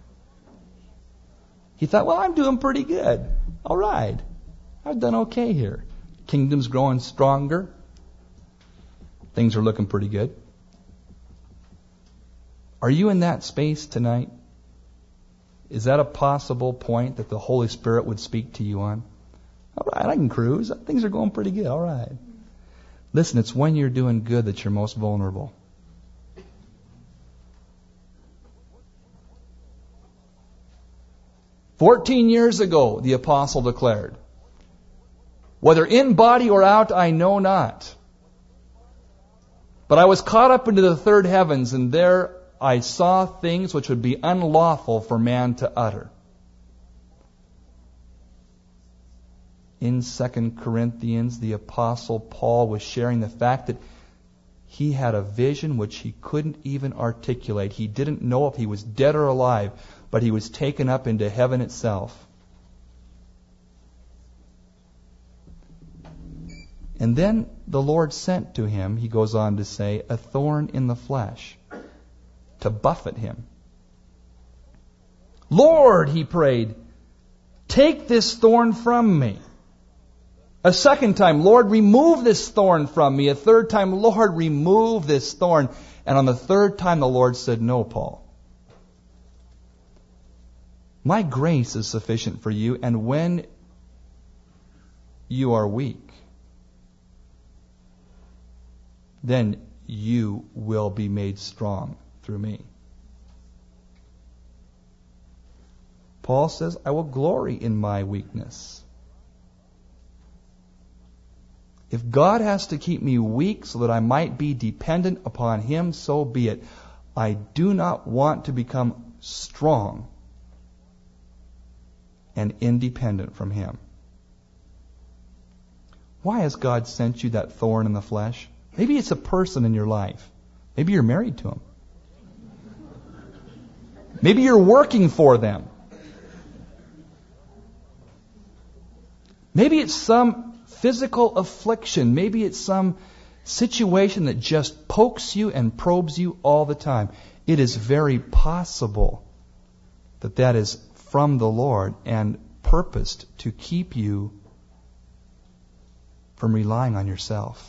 He thought, well, I'm doing pretty good. All right. I've done okay here. Kingdom's growing stronger. Things are looking pretty good. Are you in that space tonight? Is that a possible point that the Holy Spirit would speak to you on? All right, I can cruise. Things are going pretty good. All right. Listen, it's when you're doing good that you're most vulnerable. Fourteen years ago, the apostle declared, whether in body or out, I know not. But I was caught up into the third heavens, and there I saw things which would be unlawful for man to utter. In Second Corinthians, the apostle Paul was sharing the fact that he had a vision which he couldn't even articulate. He didn't know if he was dead or alive, but he was taken up into heaven itself. And then the Lord sent to him, he goes on to say, a thorn in the flesh to buffet him. Lord, he prayed, take this thorn from me. A second time, Lord, remove this thorn from me. A third time, Lord, remove this thorn. And on the third time, the Lord said, no, Paul. My grace is sufficient for you, and when you are weak, then you will be made strong through me. Paul says, I will glory in my weakness. If God has to keep me weak so that I might be dependent upon Him, so be it. I do not want to become strong and independent from Him. Why has God sent you that thorn in the flesh? Maybe it's a person in your life. Maybe you're married to him. Maybe you're working for them. Maybe it's some physical affliction. Maybe it's some situation that just pokes you and probes you all the time. It is very possible that that is from the Lord and purposed to keep you from relying on yourself.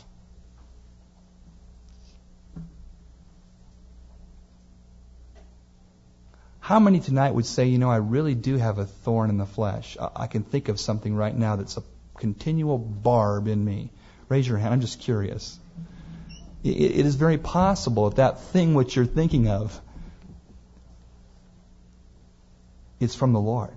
How many tonight would say, you know, I really do have a thorn in the flesh? I can think of something right now that's a continual barb in me. Raise your hand. I'm just curious. It is very possible that that thing which you're thinking of is from the Lord.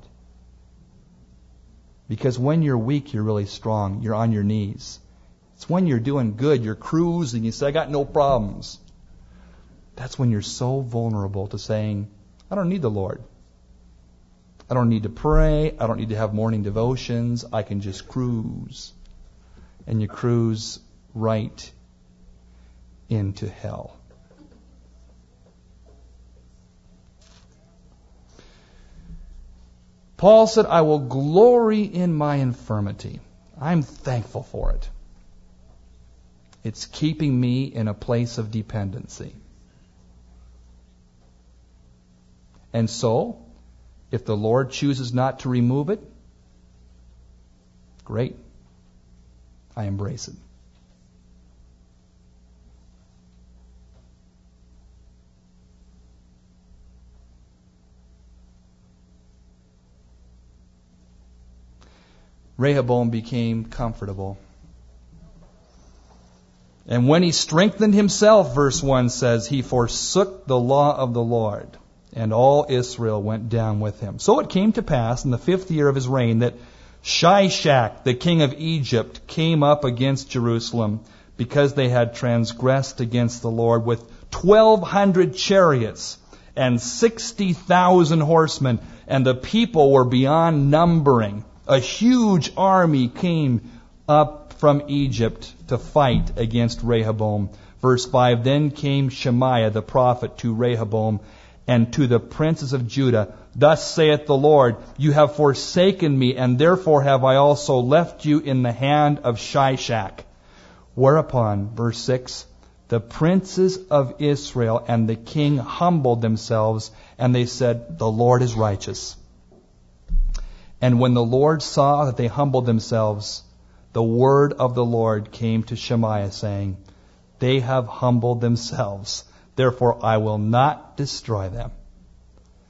Because when you're weak, you're really strong. You're on your knees. It's when you're doing good, you're cruising, you say, I got no problems. That's when you're so vulnerable to saying, I don't need the Lord. I don't need to pray. I don't need to have morning devotions. I can just cruise. And you cruise right into hell. Paul said, I will glory in my infirmity. I'm thankful for it. It's keeping me in a place of dependency. And so, if the Lord chooses not to remove it, great. I embrace it. Rehoboam became comfortable. And when he strengthened himself, verse one says, he forsook the law of the Lord, and all Israel went down with him. So it came to pass in the fifth year of his reign that Shishak, the king of Egypt, came up against Jerusalem because they had transgressed against the Lord with twelve hundred chariots and sixty thousand horsemen, and the people were beyond numbering. A huge army came up from Egypt to fight against Rehoboam. Verse five, then came Shemaiah the prophet to Rehoboam and to the princes of Judah. Thus saith the Lord, you have forsaken me, and therefore have I also left you in the hand of Shishak. Whereupon, verse six, the princes of Israel and the king humbled themselves, and they said, the Lord is righteous. And when the Lord saw that they humbled themselves, the word of the Lord came to Shemaiah, saying, they have humbled themselves, therefore I will not destroy them.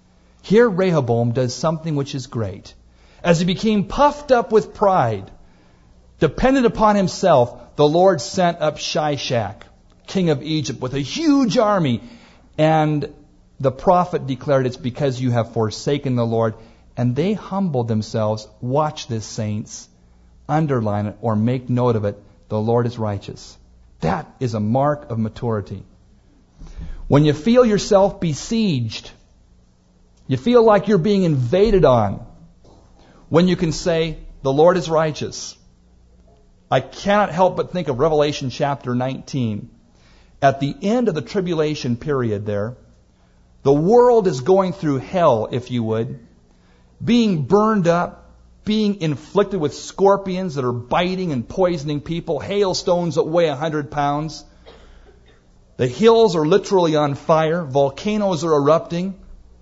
Here Rehoboam does something which is great. As he became puffed up with pride, dependent upon himself, the Lord sent up Shishak, king of Egypt, with a huge army. And the prophet declared, it's because you have forsaken the Lord. And they humbled themselves. Watch this, saints. Underline it or make note of it. The Lord is righteous. That is a mark of maturity. When you feel yourself besieged, you feel like you're being invaded on, when you can say, the Lord is righteous. I cannot help but think of Revelation chapter nineteen. At the end of the tribulation period there, the world is going through hell, if you would, being burned up, being inflicted with scorpions that are biting and poisoning people, hailstones that weigh a hundred pounds. The hills are literally on fire. Volcanoes are erupting.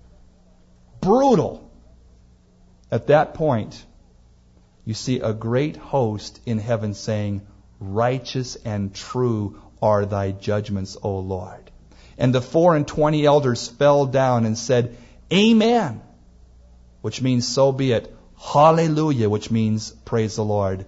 Brutal. At that point, you see a great host in heaven saying, righteous and true are thy judgments, O Lord. And the four and twenty elders fell down and said, Amen, which means so be it. Hallelujah, which means praise the Lord.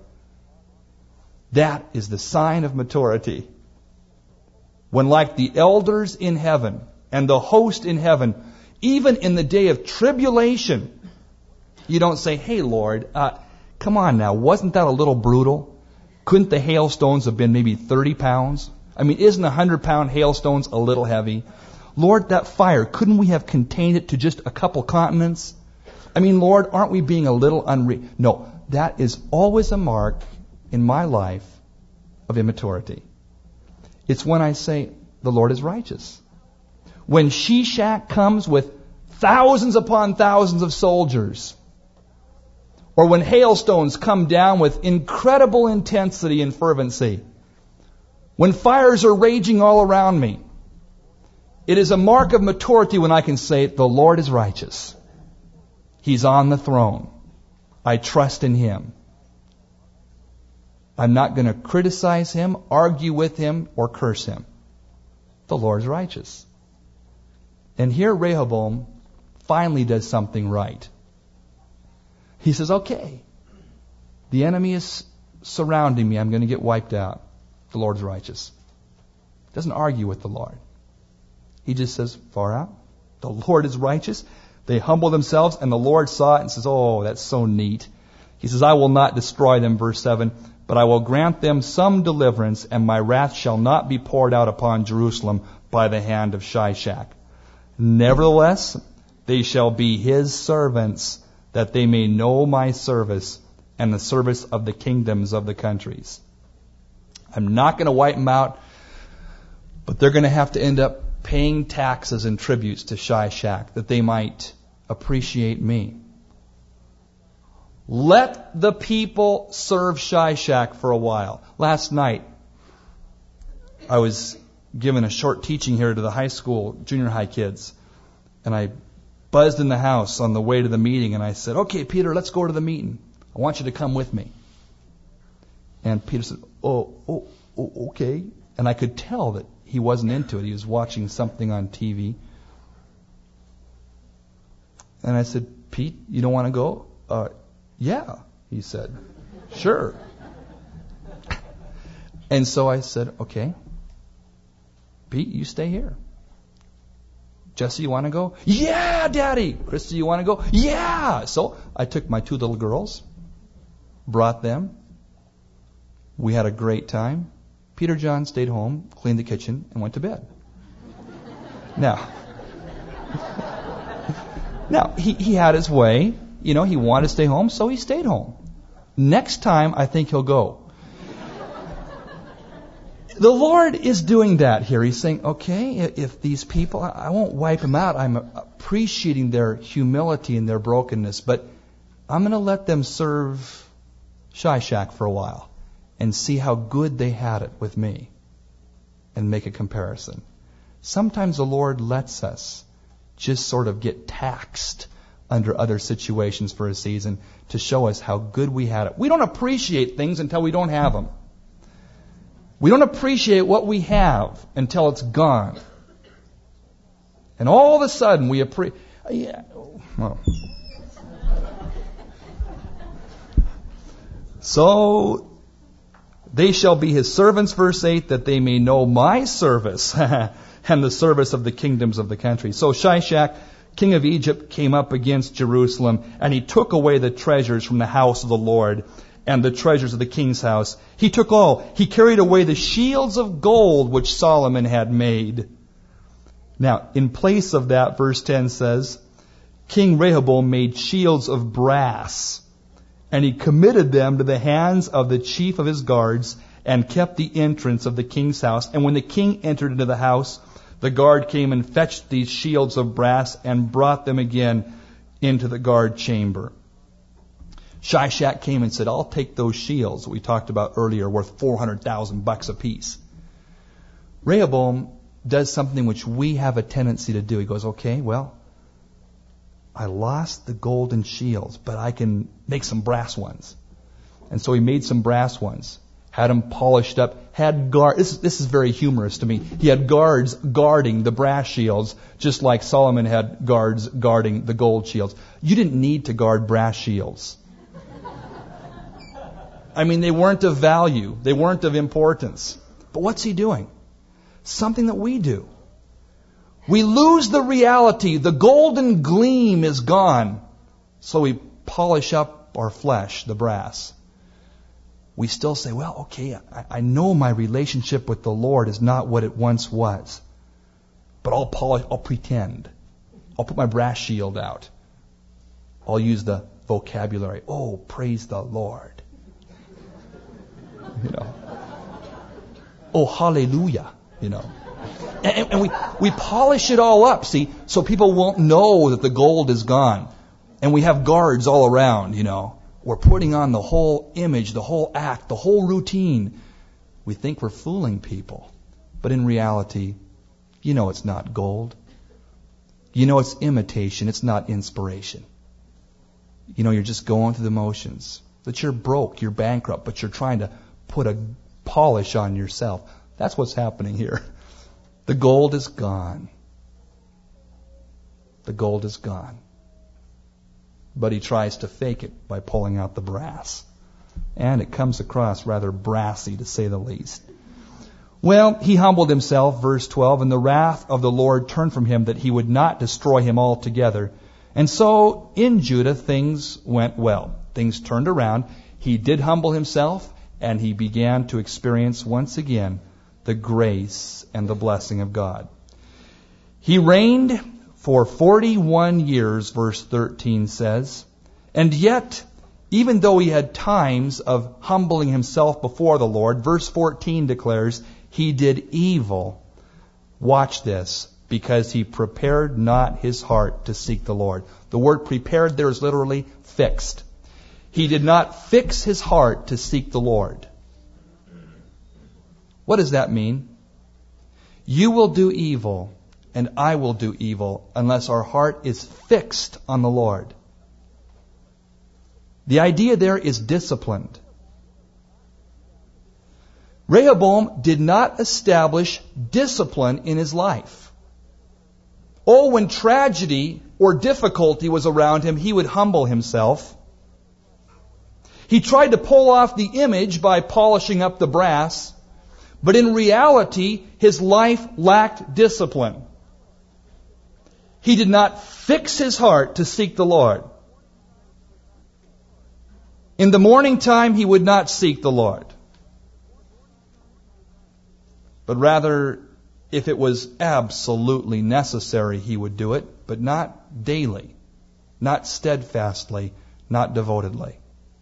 That is the sign of maturity. When, like the elders in heaven and the host in heaven, even in the day of tribulation, you don't say, hey, Lord, uh, come on now, wasn't that a little brutal? Couldn't the hailstones have been maybe thirty pounds? I mean, isn't a hundred-pound hailstones a little heavy? Lord, that fire, couldn't we have contained it to just a couple continents? I mean, Lord, aren't we being a little unre... No, that is always a mark in my life of immaturity. It's when I say, the Lord is righteous. When Shishak comes with thousands upon thousands of soldiers, or when hailstones come down with incredible intensity and fervency, when fires are raging all around me, it is a mark of maturity when I can say, the Lord is righteous. He's on the throne. I trust in Him. I'm not going to criticize Him, argue with Him, or curse Him. The Lord is righteous. And here Rehoboam finally does something right. He says, okay, the enemy is surrounding me. I'm going to get wiped out. The Lord is righteous. Doesn't argue with the Lord. He just says, far out. The Lord is righteous. They humble themselves, and the Lord saw it and says, oh, that's so neat. He says, I will not destroy them, verse seven, but I will grant them some deliverance, and my wrath shall not be poured out upon Jerusalem by the hand of Shishak. Nevertheless, they shall be His servants, that they may know my service and the service of the kingdoms of the countries. I'm not going to wipe them out, but they're going to have to end up paying taxes and tributes to Shishak, that they might appreciate me. Let the people serve Shishak for a while. Last night, I was given a short teaching here to the high school, junior high kids. And I buzzed in the house on the way to the meeting, and I said, okay, Peter, let's go to the meeting. I want you to come with me. And Peter said, oh, oh, oh, okay. And I could tell that he wasn't into it. He was watching something on T V. And I said, Pete, you don't want to go? Uh, yeah, he said. Sure. And so I said, okay, Pete, you stay here. Jesse, you want to go? Yeah, Daddy. Christy, you want to go? Yeah. So I took my two little girls, brought them. We had a great time. Peter John stayed home, cleaned the kitchen, and went to bed. Now, now he, he had his way. You know, he wanted to stay home, so he stayed home. Next time, I think he'll go. The Lord is doing that here. He's saying, okay, if these people, I won't wipe them out. I'm appreciating their humility and their brokenness, but I'm going to let them serve Shishak for a while and see how good they had it with me and make a comparison. Sometimes the Lord lets us just sort of get taxed under other situations for a season to show us how good we had it. We don't appreciate things until we don't have them. We don't appreciate what we have until it's gone. And all of a sudden we appreciate. Yeah. Well. So they shall be his servants, verse eight, that they may know my service and the service of the kingdoms of the country. So Shishak, king of Egypt, came up against Jerusalem, and he took away the treasures from the house of the Lord and the treasures of the king's house. He took all. He carried away the shields of gold which Solomon had made. Now, in place of that, verse ten says, King Rehoboam made shields of brass, and he committed them to the hands of the chief of his guards, and kept the entrance of the king's house. And when the king entered into the house, the guard came and fetched these shields of brass and brought them again into the guard chamber. Shishak came and said, I'll take those shields that we talked about earlier, worth four hundred thousand bucks apiece. Rehoboam does something which we have a tendency to do. He goes, okay, well, I lost the golden shields, but I can make some brass ones. And so he made some brass ones, had them polished up, had guard. This, this is very humorous to me. He had guards guarding the brass shields, just like Solomon had guards guarding the gold shields. You didn't need to guard brass shields. I mean, they weren't of value. They weren't of importance. But what's he doing? Something that we do. We lose the reality. The golden gleam is gone. So we polish up our flesh, the brass. We still say, well, okay, I, I know my relationship with the Lord is not what it once was. But I'll polish, I'll pretend. I'll put my brass shield out. I'll use the vocabulary. Oh, praise the Lord. You know. Oh, hallelujah. You know. And, and we, we polish it all up, see, so people won't know that the gold is gone. And we have guards all around, you know. We're putting on the whole image, the whole act, the whole routine. We think we're fooling people. But in reality, you know it's not gold. You know it's imitation. It's not inspiration. You know, you're just going through the motions. That you're broke, you're bankrupt, but you're trying to put a polish on yourself. That's what's happening here. The gold is gone. The gold is gone. But he tries to fake it by pulling out the brass. And it comes across rather brassy, to say the least. Well, he humbled himself, verse twelve, and the wrath of the Lord turned from him, that he would not destroy him altogether. And so in Judah things went well. Things turned around. He did humble himself, and he began to experience once again the grace and the blessing of God. He reigned for forty-one years, verse thirteen says, and yet, even though he had times of humbling himself before the Lord, verse fourteen declares, he did evil. Watch this, because he prepared not his heart to seek the Lord. The word prepared there is literally fixed. He did not fix his heart to seek the Lord. What does that mean? You will do evil, and I will do evil, unless our heart is fixed on the Lord. The idea there is disciplined. Rehoboam did not establish discipline in his life. Oh, when tragedy or difficulty was around him, he would humble himself. He tried to pull off the image by polishing up the brass, but in reality, his life lacked discipline. He did not fix his heart to seek the Lord. In the morning time, he would not seek the Lord. But rather, if it was absolutely necessary, he would do it, but not daily, not steadfastly, not devotedly.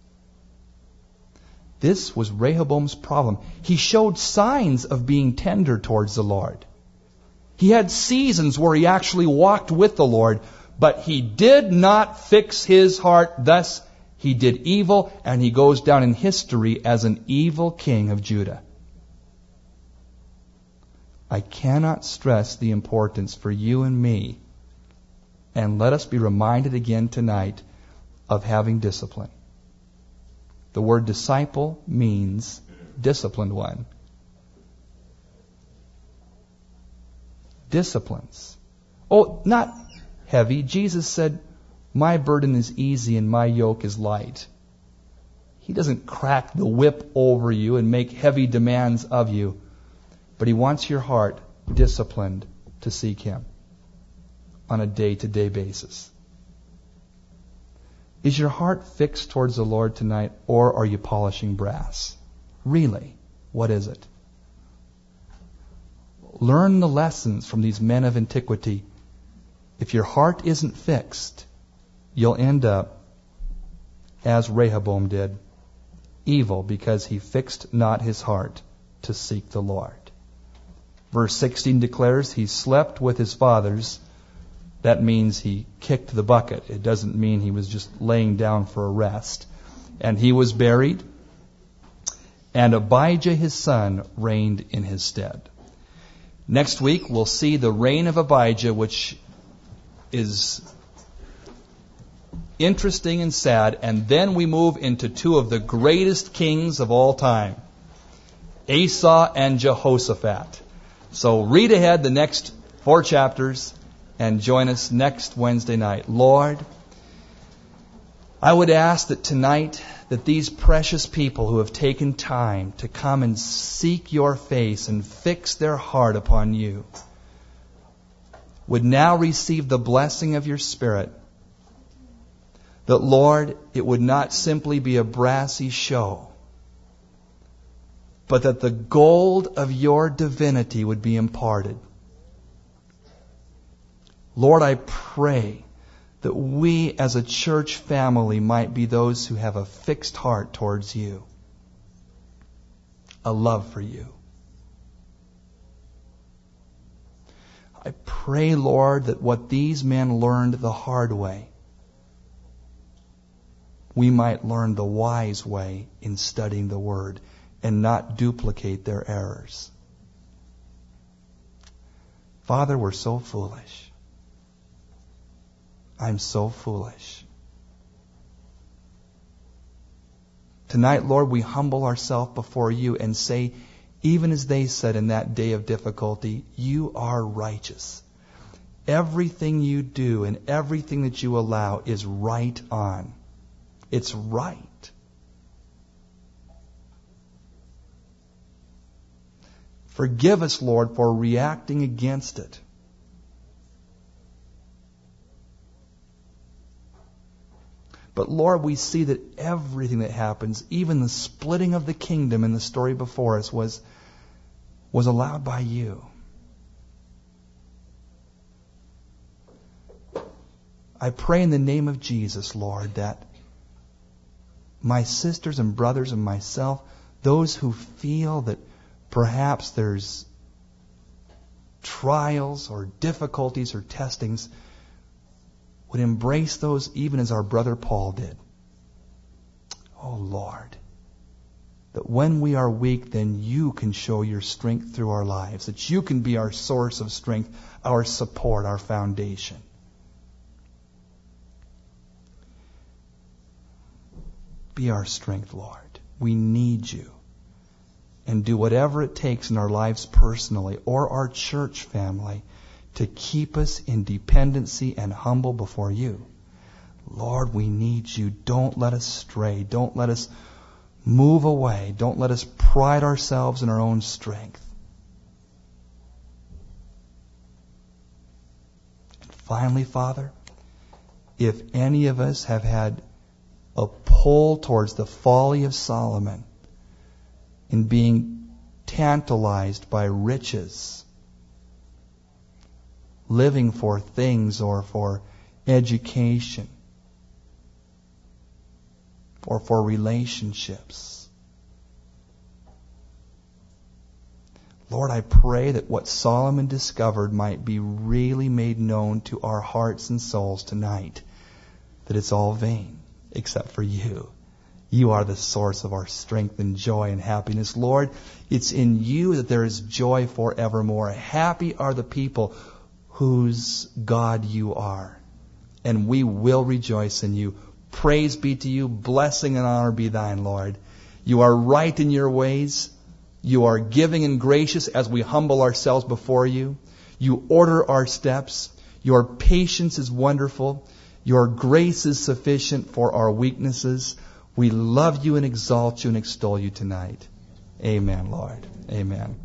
This was Rehoboam's problem. He showed signs of being tender towards the Lord. He had seasons where he actually walked with the Lord, but he did not fix his heart. Thus, he did evil, and he goes down in history as an evil king of Judah. I cannot stress the importance for you and me, and let us be reminded again tonight, of having discipline. The word disciple means disciplined one. Disciplines. Oh, not heavy. Jesus said, my burden is easy and my yoke is light. He doesn't crack the whip over you and make heavy demands of you, but He wants your heart disciplined to seek Him on a day-to-day basis. Is your heart fixed towards the Lord tonight, or are you polishing brass? Really, what is it? Learn the lessons from these men of antiquity. If your heart isn't fixed, you'll end up as Rehoboam did, evil because he fixed not his heart to seek the Lord. Verse sixteen declares he slept with his fathers. That means he kicked the bucket. It doesn't mean he was just laying down for a rest. And he was buried, and Abijah his son reigned in his stead. Next week we'll see the reign of Abijah, which is interesting and sad, and then we move into two of the greatest kings of all time, Asa and Jehoshaphat. So read ahead the next four chapters and join us next Wednesday night. Lord, I would ask that tonight that these precious people who have taken time to come and seek your face and fix their heart upon you would now receive the blessing of your Spirit. That, Lord, it would not simply be a brassy show, but that the gold of your divinity would be imparted. Lord, I pray that we as a church family might be those who have a fixed heart towards you, a love for you. I pray, Lord, that what these men learned the hard way, we might learn the wise way in studying the Word and not duplicate their errors. Father, we're so foolish. I'm so foolish. Tonight, Lord, we humble ourselves before you and say, even as they said in that day of difficulty, you are righteous. Everything you do and everything that you allow is right on. It's right. Forgive us, Lord, for reacting against it. But Lord, we see that everything that happens, even the splitting of the kingdom in the story before us, was, was allowed by you. I pray in the name of Jesus, Lord, that my sisters and brothers and myself, those who feel that perhaps there's trials or difficulties or testings, would embrace those even as our brother Paul did. Oh Lord, that when we are weak, then you can show your strength through our lives, that you can be our source of strength, our support, our foundation. Be our strength, Lord. We need you. And do whatever it takes in our lives personally or our church family to keep us in dependency and humble before you. Lord, we need you. Don't let us stray. Don't let us move away. Don't let us pride ourselves in our own strength. And finally, Father, if any of us have had a pull towards the folly of Solomon in being tantalized by riches, living for things or for education or for relationships. Lord, I pray that what Solomon discovered might be really made known to our hearts and souls tonight, that it's all vain except for you. You are the source of our strength and joy and happiness. Lord, it's in you that there is joy forevermore. Happy are the people whose God you are. And we will rejoice in you. Praise be to you. Blessing and honor be thine, Lord. You are right in your ways. You are giving and gracious as we humble ourselves before you. You order our steps. Your patience is wonderful. Your grace is sufficient for our weaknesses. We love you and exalt you and extol you tonight. Amen, Lord. Amen.